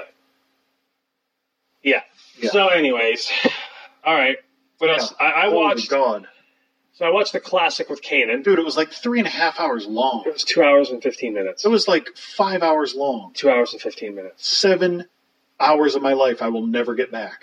yeah. Yeah. So, anyways, all right. What else? Yeah. I, I Holy watched. God. So I watched the classic with Kanan. Dude, it was like three and a half hours long. It was two hours and fifteen minutes. It was like five hours long. Two hours and fifteen minutes. Seven hours of my life I will never get back.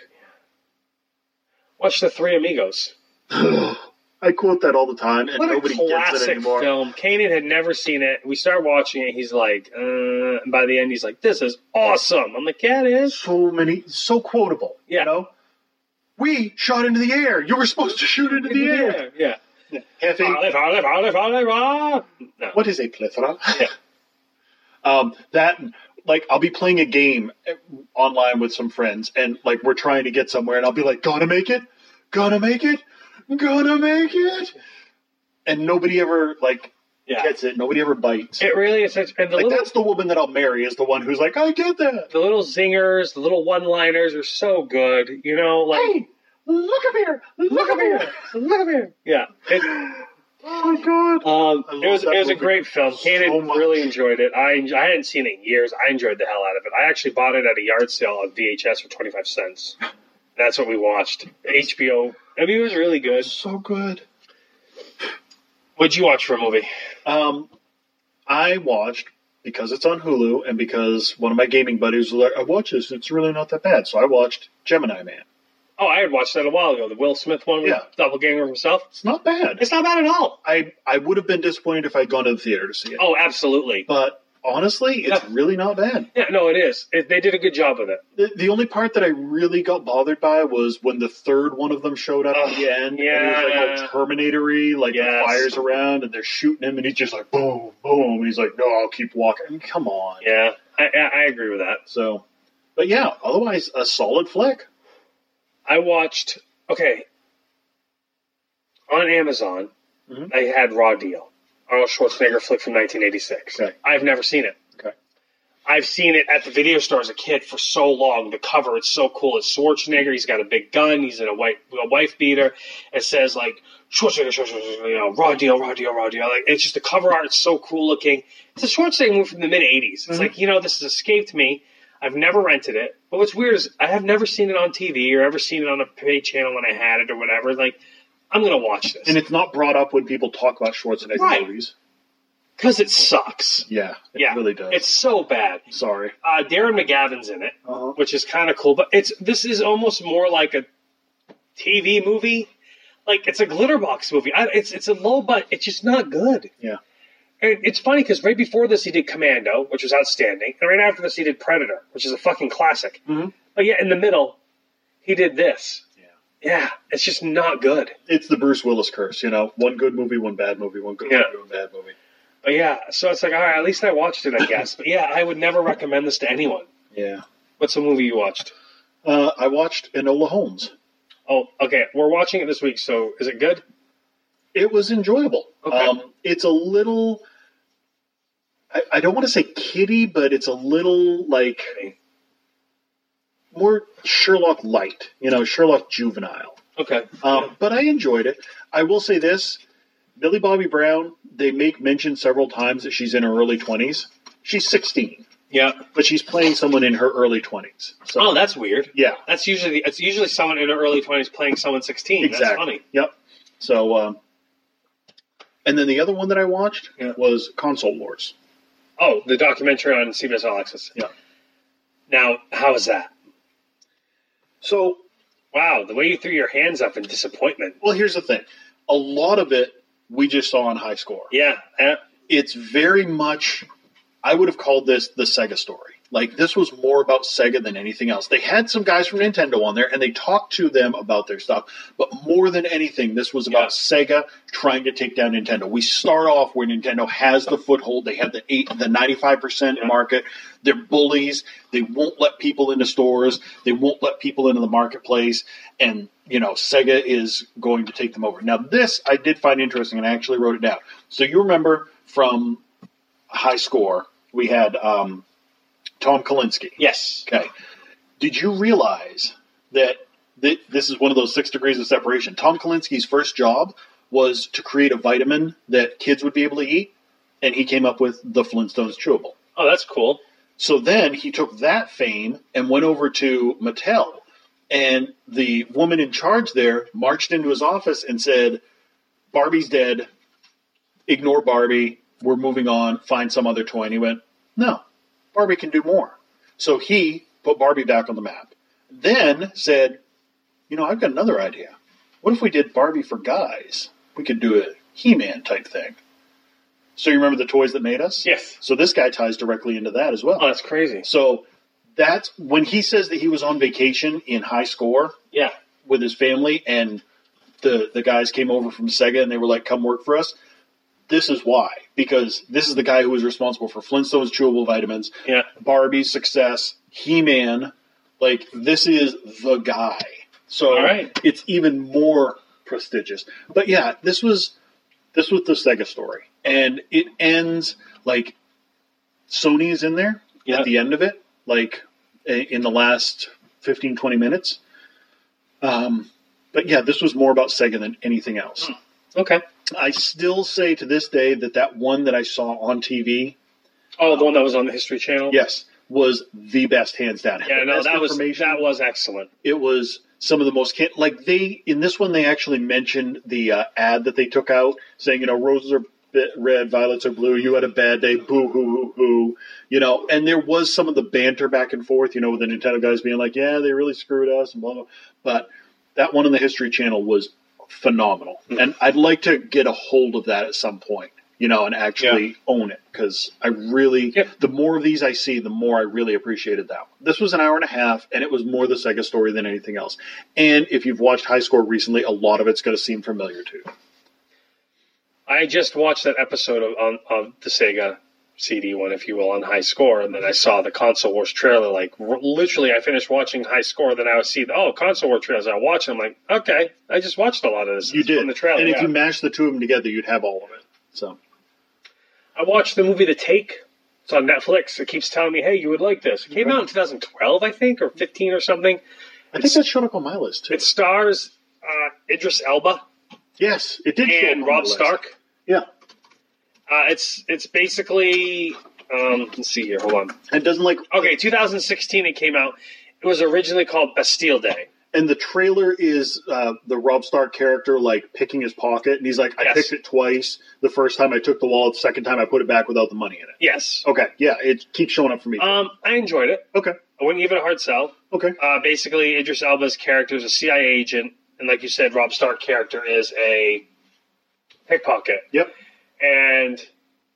Watch the Three Amigos. I quote that all the time, and What a nobody gets it classic anymore. film. Kanan had never seen it. We start watching it. He's like, uh, and by the end, he's like, this is awesome. I'm like, yeah, it is. So many, so quotable. Yeah. You know? We shot into the air. You were supposed to shoot into the air. Yeah. Have a- Olive, olive, olive, olive, olive. No. What is a plethora? Yeah. Um, that, like, I'll be playing a game online with some friends, and, like, we're trying to get somewhere, and I'll be like, gonna make it? Gonna make it? Gonna make it? And nobody ever, like, Yeah. gets it. Nobody ever bites. It really is such, and the Like, little, that's the woman that I'll marry, is the one who's like, I get that. the little zingers, the little one-liners are so good. You know, like, Hey, look up here. Look up here. look at me. Yeah. It, Oh, my God. Um, I it was love it was that a great film. so Kanan much. really enjoyed it. I enj- I hadn't seen it in years. I enjoyed the hell out of it. I actually bought it at a yard sale on V H S for twenty five cents. That's what we watched. H B O. I mean, it was really good. So good. What'd you watch for a movie? Um, I watched, because it's on Hulu, and because one of my gaming buddies was like, I watch this, it's really not that bad. So I watched Gemini Man. Oh, I had watched that a while ago. The Will Smith one with Yeah. Doppelganger himself. It's not bad. It's not bad at all. I, I would have been disappointed if I'd gone to the theater to see it. Oh, absolutely. But honestly, it's Yeah. really not bad. Yeah, no, it is. It, they did a good job with it. The, the only part that I really got bothered by was when the third one of them showed up at Ugh, the end. yeah. And it was like all Terminator-y, like Yes. the fire's around and they're shooting him and he's just like, boom, boom. And he's like, no, I'll keep walking. I mean, come on. Yeah, I, I, I agree with that. So, but yeah, otherwise, a solid flick. I watched, okay, on Amazon, Mhm. I had Raw Deal, Arnold Schwarzenegger flick from nineteen eighty-six. Okay. I've never seen it. Okay. I've seen it at the video store as a kid for so long. The cover, it's so cool. It's Schwarzenegger. He's got a big gun. He's in a white a wife beater. It says like Schwarzenegger, Schwarzenegger, you know, Raw Deal, Raw Deal, Raw Deal. Like it's just the cover art. It's so cool looking. It's a Schwarzenegger movie from the mid eighties. It's Mhm. like, you know, this has escaped me. I've never rented it. But what's weird is I have never seen it on T V or ever seen it on a pay channel when I had it or whatever. Like, I'm gonna watch this And it's not brought up when people talk about Schwarzenegger Right. movies. because it sucks. Yeah, it Yeah, really does. It's so bad. Sorry. Uh, Darren McGavin's in it, Uh-huh. which is kind of cool. But it's this is almost more like a T V movie. Like it's a glitterbox movie. I, it's it's a low, but it's just not good. Yeah. And it's funny because right before this he did Commando, which was outstanding, and right after this he did Predator, which is a fucking classic. Mm-hmm. But yet in the middle, he did this. Yeah. Yeah, it's just not good. It's the Bruce Willis curse, you know? One good movie, one bad movie, one good Yeah. movie, one bad movie. But yeah, so it's like, all right, at least I watched it, I guess. But yeah, I would never recommend this to anyone. Yeah. What's the movie you watched? Uh, I watched Enola Holmes. Oh, okay. We're watching it this week, so is it good? It was enjoyable. Okay. Um, it's a little, I, I don't want to say kiddie, but it's a little like more Sherlock light, you know, Sherlock juvenile. Okay. Um, but I enjoyed it. I will say this, Millie Bobby Brown, they make mention several times that she's in her early twenties. She's sixteen. Yeah. But she's playing someone in her early twenties. So, Oh, that's weird. yeah. That's usually it's usually someone in their early twenties playing someone sixteen. Exactly. That's funny. Yep. So, um, and then the other one that I watched Yeah. was Console Wars. Oh, the documentary on C B S All Access. Yeah. Now, how is that? So, Wow, the way you threw your hands up in disappointment. well, here's the thing. A lot of it we just saw on High Score. Yeah. yeah. It's very much, I would have called this the Sega story. Like, this was more about Sega than anything else. They had some guys from Nintendo on there, and they talked to them about their stuff. But more than anything, this was about Yeah. Sega trying to take down Nintendo. We start off where Nintendo has the foothold. They have the eight, the ninety-five percent Yeah. market. They're bullies. They won't let people into stores. They won't let people into the marketplace. And, you know, Sega is going to take them over. Now, this I did find interesting, and I actually wrote it down. So you remember from High Score, we had um, Tom Kalinske. Yes. Okay. Did you realize that th- this is one of those six degrees of separation? Tom Kalinske's first job was to create a vitamin that kids would be able to eat, and he came up with the Flintstones chewable. Oh, that's cool. So then he took that fame and went over to Mattel, and the woman in charge there marched into his office and said, Barbie's dead, ignore Barbie, we're moving on, find some other toy. And he went, no, Barbie can do more. So he put Barbie back on the map. Then said, you know, I've got another idea. What if we did Barbie for guys? We could do a He-Man type thing. So you remember the Toys That Made Us? Yes. So this guy ties directly into that as well. Oh, that's crazy. So that's when he says that he was on vacation in High Score Yeah. with his family, and the the guys came over from Sega and they were like, come work for us. This is why. Because this is the guy who was responsible for Flintstones chewable vitamins, Yeah. Barbie's success, He-Man. Like, this is the guy. So All right. it's even more prestigious. But yeah, this was this was the Sega story. And it ends like Sony is in there Yeah. at the end of it, like in the last fifteen, twenty minutes. Um, but yeah, this was more about Sega than anything else. Okay. I still say to this day that that one that I saw on T V, Oh, the one that was on the History Channel? yes, was the best, hands down. Had Yeah, the no, best that was information. that was excellent. It was some of the most can- like they in this one they actually mentioned the uh, ad that they took out saying, you know, roses are bit red, violets are blue. You had a bad day, boo hoo hoo hoo. You know, and there was some of the banter back and forth. You know, with the Nintendo guys being like, yeah, they really screwed us and blah blah. But that one on the History Channel was phenomenal, Mm-hmm. and I'd like to get a hold of that at some point. You know, and actually Yeah. own it, because I really, Yep. the more of these I see, the more I really appreciated that one. This was an hour and a half, and it was more the Sega story than anything else. And if you've watched High Score recently, a lot of it's going to seem familiar to you. I just watched that episode of on of the Sega C D one, if you will, on High Score, and then I saw the Console Wars trailer. Like r- literally, I finished watching High Score, then I would see the oh Console Wars trailers. I watched them. I'm like, okay, I just watched a lot of this. You It's did. from the trailer. and if yeah. you mash the two of them together, you'd have all of it. So I watched the movie The Take. It's on Netflix. It keeps telling me, hey, you would like this. It came out in twenty twelve, I think, or fifteen or something. I think that showed up on my list, too. It stars uh, Idris Elba Yes, it did show up and on my Rob list. Stark. Yeah. Uh, it's it's basically um, let's see here. Hold on. And doesn't like, Okay, twenty sixteen it came out. It was originally called Bastille Day. and the trailer is uh, the Rob Stark character, like, picking his pocket, and he's like, I Yes. picked it twice. The first time I took the wallet, the second time I put it back without the money in it. Yes. Okay, yeah, it keeps showing up for me. Um, I enjoyed it. okay, I wouldn't give it a hard sell. okay. Uh, basically, Idris Elba's character is a C I A agent, and like you said, Rob Stark character is a pickpocket. Yep. And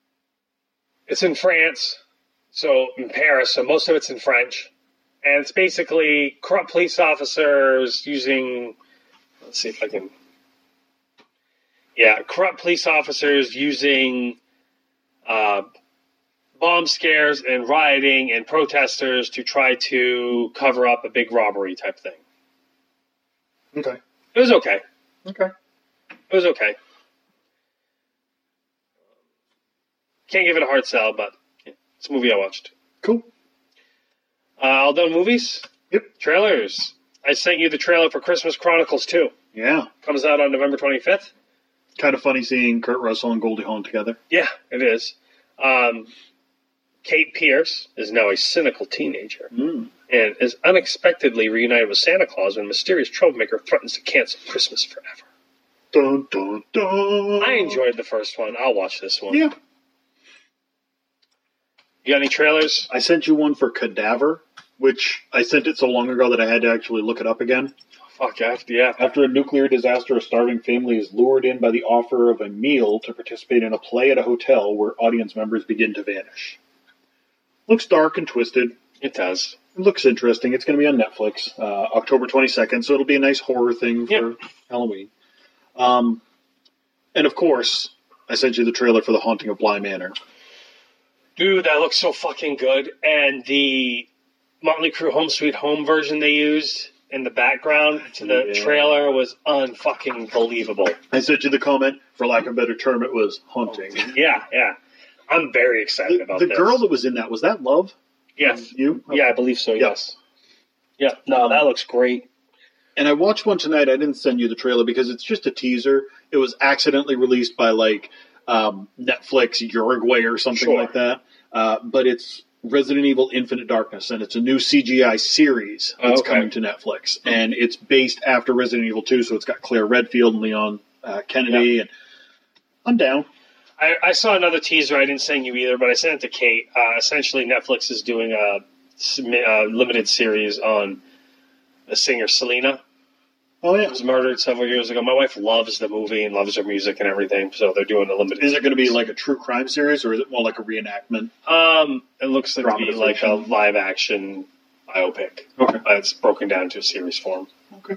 it's in France, so in Paris, so most of it's in French. And it's basically corrupt police officers using, let's see if I can, yeah, corrupt police officers using uh, bomb scares and rioting and protesters to try to cover up a big robbery type thing. Okay. It was okay. Okay. It was okay. Can't give it a hard sell, but yeah, it's a movie I watched. Cool. Uh, all done movies? Yep. Trailers. I sent you the trailer for Christmas Chronicles two. Yeah. Comes out on November twenty-fifth. Kind of funny seeing Kurt Russell and Goldie Hawn together. Yeah, it is. Um, Kate Pierce is now a cynical teenager Mm. and is unexpectedly reunited with Santa Claus when a mysterious troublemaker threatens to cancel Christmas forever. Dun, dun, dun. I enjoyed the first one. I'll watch this one. Yeah. You got any trailers? I sent you one for Cadaver, which I sent it so long ago that I had to actually look it up again. Fuck, I have to, yeah. After a nuclear disaster, a starving family is lured in by the offer of a meal to participate in a play at a hotel where audience members begin to vanish. Looks dark and twisted. It does. It looks interesting. It's going to be on Netflix, uh, October twenty-second, so it'll be a nice horror thing for Yeah. Halloween. Um, and of course, I sent you the trailer for The Haunting of Bly Manor. Dude, that looks so fucking good. And the Motley Crue Home Sweet Home version they used in the background to the Yeah. trailer was unfucking believable. I sent you the comment, for lack of a better term, it was haunting. Yeah, yeah. I'm very excited The, about the this. girl that was in that, was that Love? Yes. You? Yeah, I believe so, yes. Yeah, no, that looks great. And I watched one tonight. I didn't send you the trailer because it's just a teaser. It was accidentally released by like um, Netflix Uruguay or something Sure. like that. Uh, but it's Resident Evil Infinite Darkness, and it's a new C G I series that's Okay. coming to Netflix. And it's based after Resident Evil two, so it's got Claire Redfield and Leon uh, Kennedy. Yeah. And I'm down. I, I saw another teaser. I didn't send you either, but I sent it to Kate. Uh, essentially, Netflix is doing a, a limited series on the singer Selena. Oh, yeah. Who was murdered several years ago. My wife loves the movie and loves her music and everything, so they're doing a limited. Is it going to be like a true crime series, or is it more like a reenactment? Um, it looks like to be like a Dramatization. live action biopic. Okay. Uh, it's broken down to a series form. Okay.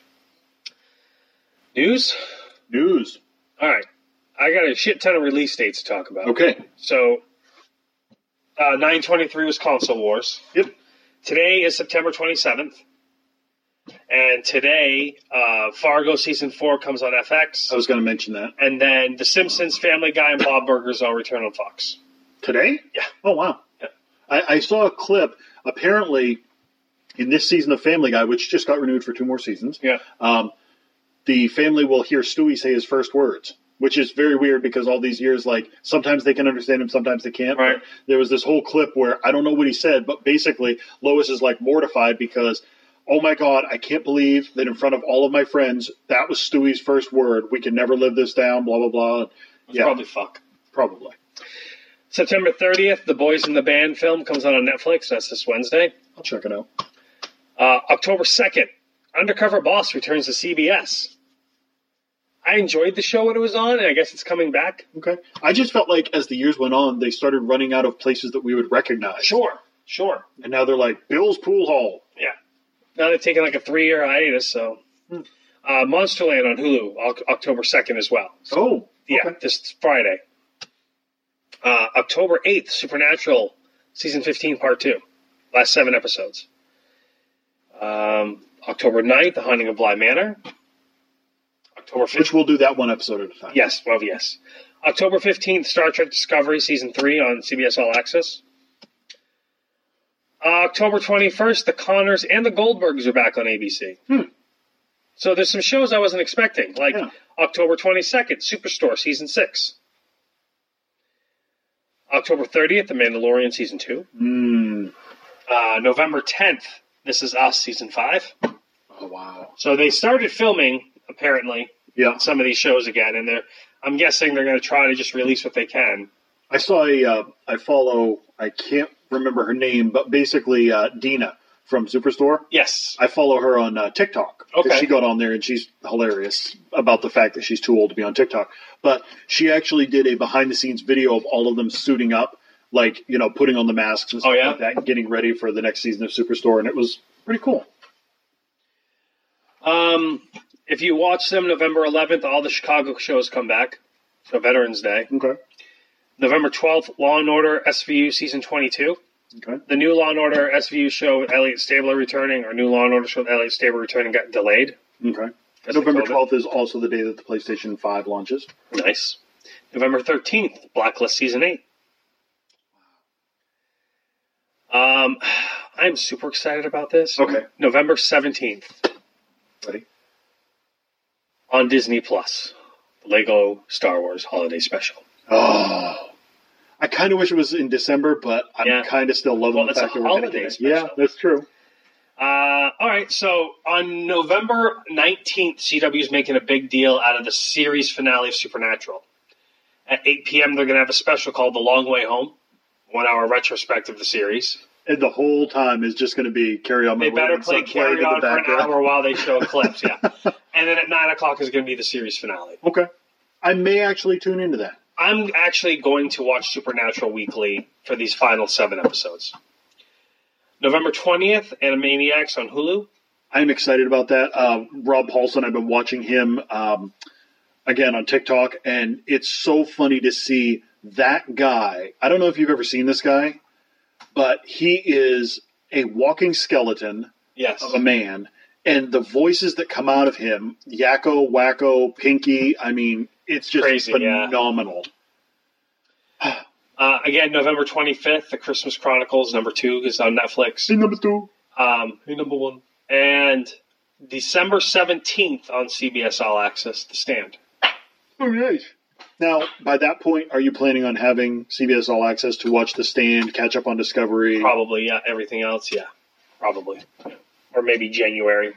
News? News. All right. I got a shit ton of release dates to talk about. Okay. So, uh, nine twenty-three was Console Wars. Yep. Today is September twenty-seventh. And today, uh, Fargo Season four comes on F X. I was going to mention that. And then The Simpsons, Family Guy, and Bob Burgers all return on Fox. Today? Yeah. Oh, wow. Yeah. I, I saw a clip. Apparently, in this season of Family Guy, which just got renewed for two more seasons, Yeah. um, the family will hear Stewie say his first words, which is very weird because all these years, like, sometimes they can understand him, sometimes they can't. Right. But there was this whole clip where I don't know what he said, but basically Lois is, like, mortified because, oh, my God, I can't believe that in front of all of my friends, that was Stewie's first word. We can never live this down, blah, blah, blah. It's Yeah, probably fuck. probably. September thirtieth, The Boys in the Band film comes out on Netflix. That's this Wednesday. I'll check it out. Uh, October second, Undercover Boss returns to C B S. I enjoyed the show when it was on, and I guess it's coming back. Okay. I just felt like as the years went on, they started running out of places that we would recognize. Sure, sure. And now they're like, Bill's Pool Hall. Yeah. Now they're taking like a three-year hiatus, so. Hmm. Uh, Monsterland on Hulu, Oc- October second as well. So, Oh. yeah, okay. this Friday. Uh, October eighth, Supernatural, Season fifteen, Part two. Last seven episodes. Um, October ninth, The Haunting of Bly Manor. October Which fifteenth. we'll do that one episode at a time. Yes, well, yes. October fifteenth, Star Trek Discovery, Season three on C B S All Access. Uh, October twenty-first, The Connors and The Goldbergs are back on A B C. Hmm. So there's some shows I wasn't expecting, like Yeah. October twenty-second, Superstore, Season six. October thirtieth, The Mandalorian, Season two. Mm. Uh, November tenth, This Is Us, Season five. Oh, wow. So they started filming, apparently, Yeah. some of these shows again, and they're, I'm guessing they're going to try to just release what they can. I saw a, uh, I follow, I can't remember her name, but basically uh, Dina from Superstore. Yes. I follow her on uh, TikTok. 'Cause Okay. She got on there and she's hilarious about the fact that she's too old to be on TikTok. But she actually did a behind the scenes video of all of them suiting up, like, you know, putting on the masks and stuff Oh, yeah? like that and getting ready for the next season of Superstore. And it was pretty cool. Um, if you watch them, November eleventh, all the Chicago shows come back. So Veterans Day. Okay. November twelfth, Law and Order S V U Season twenty-two. Okay. The new Law and Order S V U show with Elliot Stabler returning, or new Law and Order show with Elliot Stabler returning, got delayed. Okay. Because of November COVID. twelfth is also the day that the PlayStation five launches. Nice. November thirteenth, Blacklist Season eight. Um, I'm super excited about this. Okay. November seventeenth. Ready? On Disney Plus. Lego Star Wars Holiday Special. Oh. I kind of wish it was in December, but I'm Yeah. kind of still loving Well, the it's fact a that we're going to holiday get it. special. Yeah, that's true. Uh, all right, so on November nineteenth, C W is making a big deal out of the series finale of Supernatural. At eight p.m., they're going to have a special called The Long Way Home, one-hour retrospective of the series. And the whole time is just going to be Carry On My They Way better and play Sun playing Carry in the On for an background. hour while they show clips, yeah. And then at nine o'clock is going to be the series finale. Okay. I may actually tune into that. I'm actually going to watch Supernatural weekly for these final seven episodes. November twentieth, Animaniacs on Hulu. I'm excited about that. Uh, Rob Paulson, I've been watching him um, again on TikTok, and it's so funny to see that guy. I don't know if you've ever seen this guy, but he is a walking skeleton Yes. of a man, and the voices that come out of him, Yakko, Wacko, Pinky, I mean, it's just Crazy, yeah. phenomenal. Uh, again, November twenty-fifth, The Christmas Chronicles, number two, is on Netflix. Scene number two. Um, number one. And December seventeenth on C B S All Access, The Stand. Oh, nice. Now, by that point, are you planning on having C B S All Access to watch The Stand, catch up on Discovery? Probably, yeah. Everything else, yeah. Probably. Or maybe January.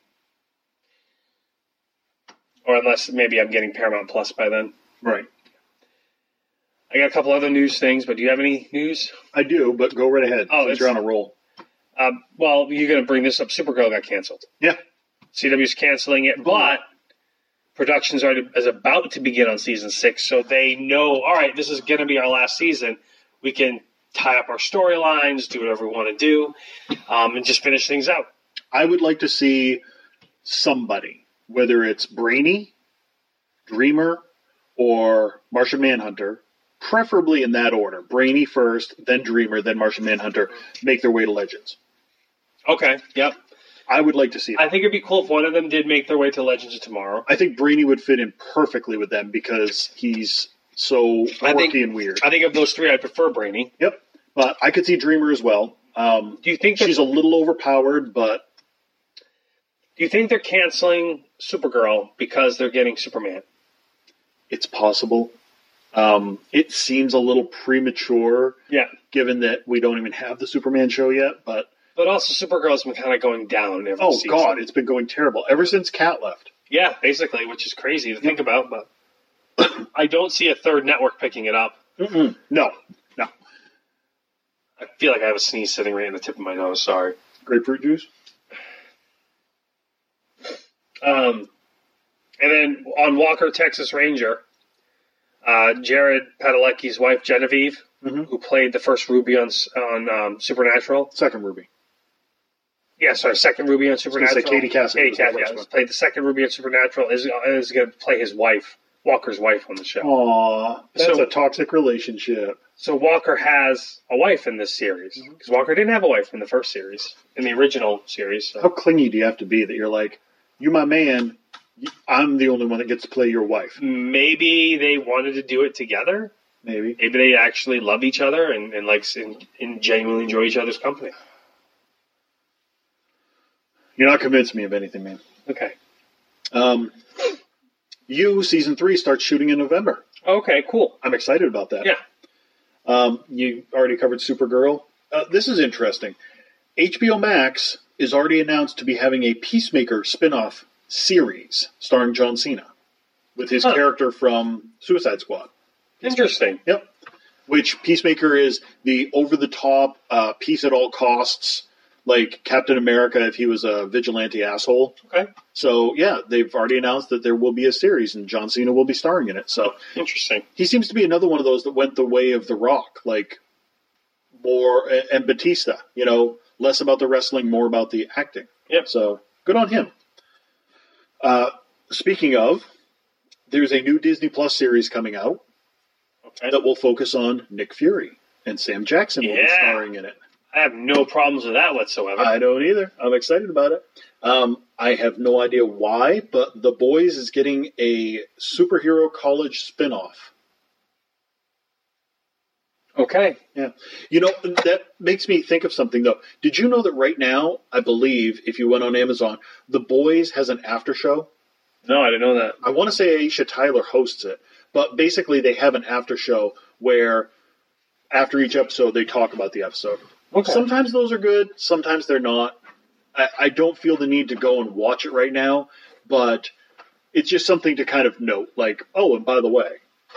Or unless maybe I'm getting Paramount Plus by then. Right. I got a couple other news things, but do you have any news? I do, but go right ahead. Oh, since it's- you're on a roll. Um, well, you're going to bring this up. Supergirl got canceled. Yeah. C W's canceling it, but production's already is about to begin on season six, so they know, all right, this is going to be our last season. We can tie up our storylines, do whatever we want to do, um, and just finish things out. I would like to see somebody, whether it's Brainy, Dreamer, or Martian Manhunter, preferably in that order. Brainy first, then Dreamer, then Martian Manhunter, make their way to Legends. Okay, yep. I would like to see that. I think it'd be cool if one of them did make their way to Legends of Tomorrow. I think Brainy would fit in perfectly with them because he's so I quirky think- and weird. I think of those three, I prefer Brainy. Yep. But I could see Dreamer as well. Um, Do you think that she's a little overpowered, but Do you think they're canceling Supergirl because they're getting Superman? it's possible. Um, it seems a little premature, Yeah. given that we don't even have the Superman show yet. But But also, Supergirl's been kind of going down every oh season. god, it's been going terrible ever since Kat left. Yeah, basically, which is crazy to think about, but I don't see a third network picking it up. Mm-mm. No, no. I feel like I have a sneeze sitting right in the tip of my nose, sorry. Grapefruit juice. Um, and then on Walker, Texas Ranger, uh, Jared Padalecki's wife, Genevieve, Mhm. who played the first Ruby on, on um, Supernatural. Second Ruby. Yeah, sorry, second Ruby on gonna Supernatural. say Katie Cassidy Katie was the Cassidy, first yeah, one. played the second Ruby on Supernatural, is, is going to play his wife, Walker's wife on the show. Aw, that's So- a toxic relationship. So Walker has a wife in this series because Walker didn't have a wife in the first series, in the original series. So. How clingy do you have to be that you're like, you my man, I'm the only one that gets to play your wife? Maybe they wanted to do it together. Maybe. Maybe they actually love each other and, and like and, and genuinely enjoy each other's company. You're not convincing me of anything, man. Okay. Um, you, season three, starts shooting in November. Okay. Cool. I'm excited about that. Yeah. Um, you already covered Supergirl. Uh, this is interesting. H B O Max is already announced to be having a Peacemaker spin-off series starring John Cena with his Huh. character from Suicide Squad. Interesting. Yep. Which Peacemaker is the over-the-top, uh, peace at all costs, like Captain America if he was a vigilante asshole. Okay. So, yeah, they've already announced that there will be a series and John Cena will be starring in it. So, Interesting. he seems to be another one of those that went the way of The Rock, like more, and Batista, you know, less about the wrestling, more about the acting. Yep. So, good on him. Uh, speaking of, there's a new Disney Plus series coming out Okay. that will focus on Nick Fury, and Sam Jackson will be Yeah. starring in it. I have no problems with that whatsoever. I don't either. I'm excited about it. Um, I have no idea why, but The Boys is getting a superhero college spinoff. Okay. Yeah. You know, that makes me think of something, though. Did you know that right now, I believe, if you went on Amazon, The Boys has an after show? No, I didn't know that. I want to say Aisha Tyler hosts it, but basically they have an after show where after each episode they talk about the episode. Okay. Sometimes those are good, sometimes they're not. I, I don't feel the need to go and watch it right now, but it's just something to kind of note, like, oh, and by the way.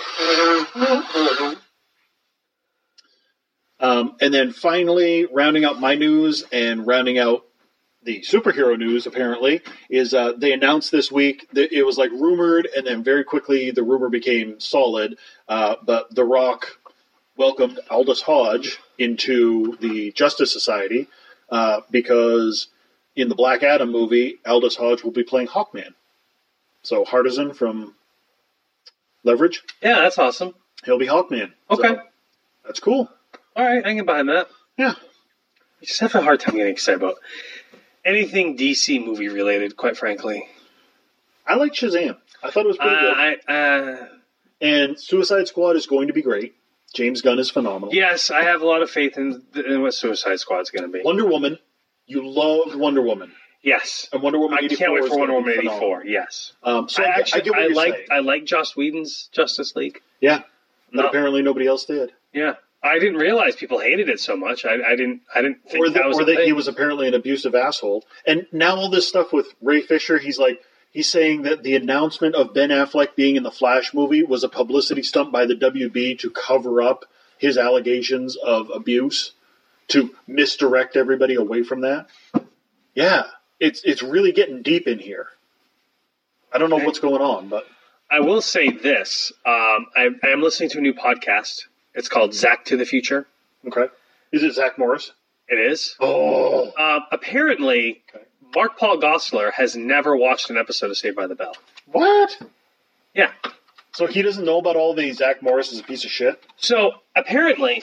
Um, and then finally, rounding out my news and rounding out the superhero news, apparently, is uh, they announced this week that it was like rumored, and then very quickly the rumor became solid. Uh, but The Rock welcomed Aldous Hodge into the Justice Society uh, because in the Black Adam movie, Aldous Hodge will be playing Hawkman. So Hardison from Leverage, Yeah, that's awesome. he'll be Hawkman. Okay. So that's cool. All right, I can get behind that. Yeah. I just have a hard time getting excited about anything D C movie related, quite frankly. I like Shazam. I thought it was Uh, pretty good. I, uh, And Suicide Squad is going to be great. James Gunn is phenomenal. yes, I have a lot of faith in, in what Suicide Squad's going to be. Wonder Woman. You loved Wonder Woman. Yes. And Wonder Woman I eighty-four can't wait is for Wonder gonna be Woman phenomenal. eighty-four, yes. Um, so I I, actually, I get what I you're like, saying. I like Joss Whedon's Justice League. Yeah. But No. apparently nobody else did. Yeah. I didn't realize people hated it so much. I, I didn't I didn't think Or, the, that was or a that thing. he was apparently an abusive asshole. And now all this stuff with Ray Fisher, he's like, he's saying that the announcement of Ben Affleck being in the Flash movie was a publicity stunt by the W B to cover up his allegations of abuse, to misdirect everybody away from that. Yeah, it's it's really getting deep in here. I don't know Okay. what's going on, but I will say this. Um, I, I am listening to a new podcast. It's called Zach to the Future. okay. Is it Zach Morris? It is. Oh, Uh, apparently, Okay. Mark Paul Gosselaar has never watched an episode of Saved by the Bell. what? Yeah. So he doesn't know about all the Zach Morris is a piece of shit? So apparently,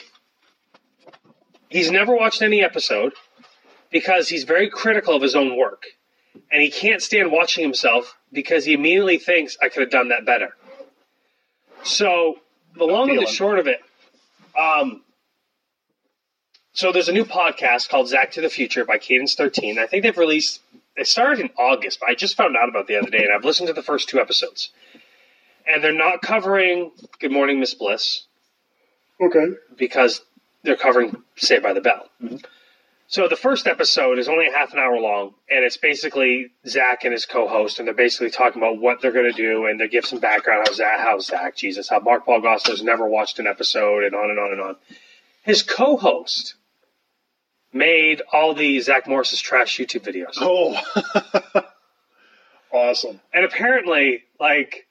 he's never watched any episode because he's very critical of his own work. And he can't stand watching himself because he immediately thinks, I could have done that better. So the long and the feeling. short of it, um, so there's a new podcast called Zach to the Future by Cadence thirteen. I think they've released, it started in August, but I just found out about it the other day, and I've listened to the first two episodes. And they're not covering Good Morning, Miss Bliss, Okay. because they're covering Saved by the Bell. So the first episode is only a half an hour long, and it's basically Zach and his co-host, and they're basically talking about what they're going to do, and they give some background how Zach, how Zach, Jesus, how Mark Paul Gosselaar's never watched an episode, and on and on and on. His co-host made all the Zach Morris's trash YouTube videos. Oh. Awesome. And apparently, like,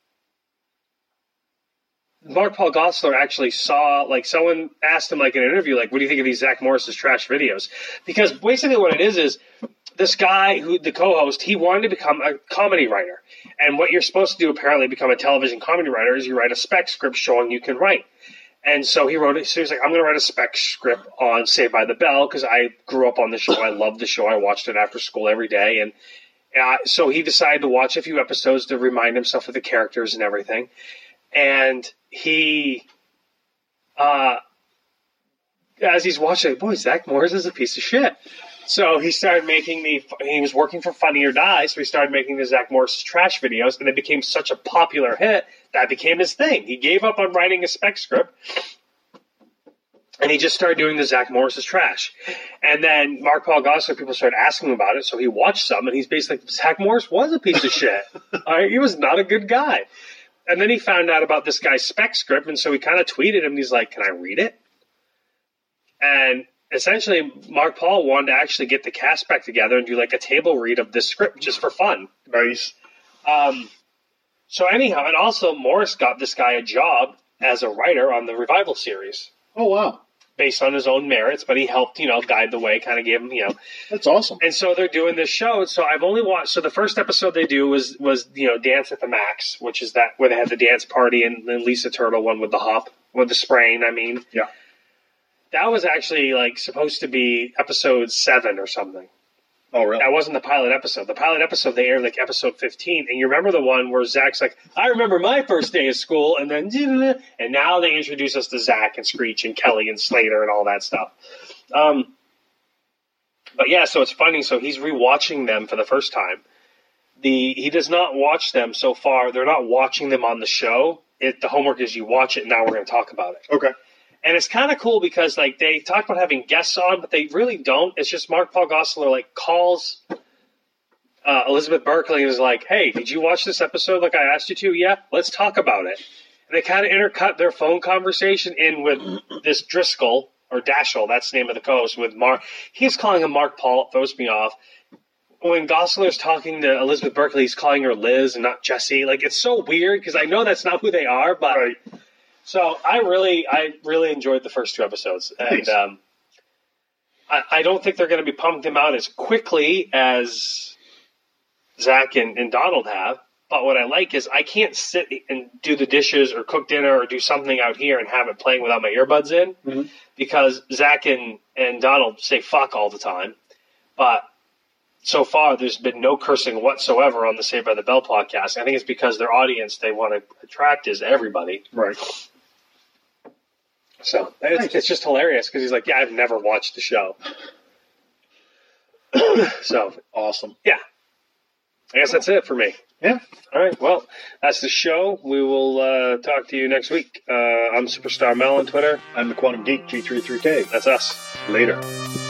Mark Paul Gosselaar actually saw, like, someone asked him, like, in an interview, like, what do you think of these Zach Morris's trash videos? Because basically what it is is this guy, who the co-host, he wanted to become a comedy writer. And what you're supposed to do, apparently, become a television comedy writer, is you write a spec script showing you can write. And so he wrote it. So he was like, I'm going to write a spec script on Saved by the Bell because I grew up on the show. I loved the show. I watched it after school every day. And uh, so he decided to watch a few episodes to remind himself of the characters and everything. And he, uh, as he's watching it, boy, Zach Morris is a piece of shit. So he started making the, he was working for Funny or Die, so he started making the Zach Morris trash videos, and it became such a popular hit that became his thing. He gave up on writing a spec script, and he just started doing the Zach Morris's trash. And then Mark Paul Gosselaar, people started asking him about it, so he watched some, and he's basically like, Zach Morris was a piece of shit. All right, he was not a good guy. And then he found out about this guy's spec script, and so he kind of tweeted him, and he's like, can I read it? And essentially, Mark Paul wanted to actually get the cast back together and do like a table read of this script just for fun. Nice. Um, so anyhow, and also Morris got this guy a job as a writer on the Revival series Oh, wow. based on his own merits, but he helped, you know, guide the way, kind of gave him, you know. That's awesome. And so they're doing this show. So I've only watched. So the first episode they do was was you know Dance at the Max, which is that where they had the dance party and then Lisa Turtle one with the hop with the spraying. I mean, Yeah. that was actually like supposed to be episode seven or something. Oh, really? That wasn't the pilot episode. The pilot episode, they aired like episode fifteen. And you remember the one where Zach's like, I remember my first day of school. And then, and now they introduce us to Zach and Screech and Kelly and Slater and all that stuff. Um, but yeah, so it's funny. So he's rewatching them for the first time. The He does not watch them so far. They're not watching them on the show. It, the homework is you watch it, and now we're going to talk about it. Okay. And it's kind of cool because like they talk about having guests on, but they really don't. It's just Mark Paul Gosselaar like calls uh, Elizabeth Berkley and is like, "Hey, did you watch this episode like I asked you to? Yeah, let's talk about it." And they kind of intercut their phone conversation in with this Driscoll or Dashel. That's the name of the co-host with Mark. He's calling him Mark Paul. It throws me off. When Gosselaar's talking to Elizabeth Berkley, he's calling her Liz and not Jessie. Like it's so weird because I know that's not who they are, but. Right. So I really, I really enjoyed the first two episodes, and um, I, I don't think they're going to be pumping them out as quickly as Zach and, and Donald have. But what I like is I can't sit and do the dishes or cook dinner or do something out here and have it playing without my earbuds in, mm-hmm. because Zach and, and Donald say fuck all the time. But so far, there's been no cursing whatsoever on the Saved by the Bell podcast. I think it's because their audience they want to attract is everybody. Right. So it's, nice. It's just hilarious because he's like, yeah, I've never watched the show. So awesome. Yeah. I guess that's it for me. Yeah. All right. Well, that's the show. We will uh, talk to you next week. Uh, I'm Superstar Mel on Twitter. I'm the Quantum Geek G thirty-three K. That's us. Later.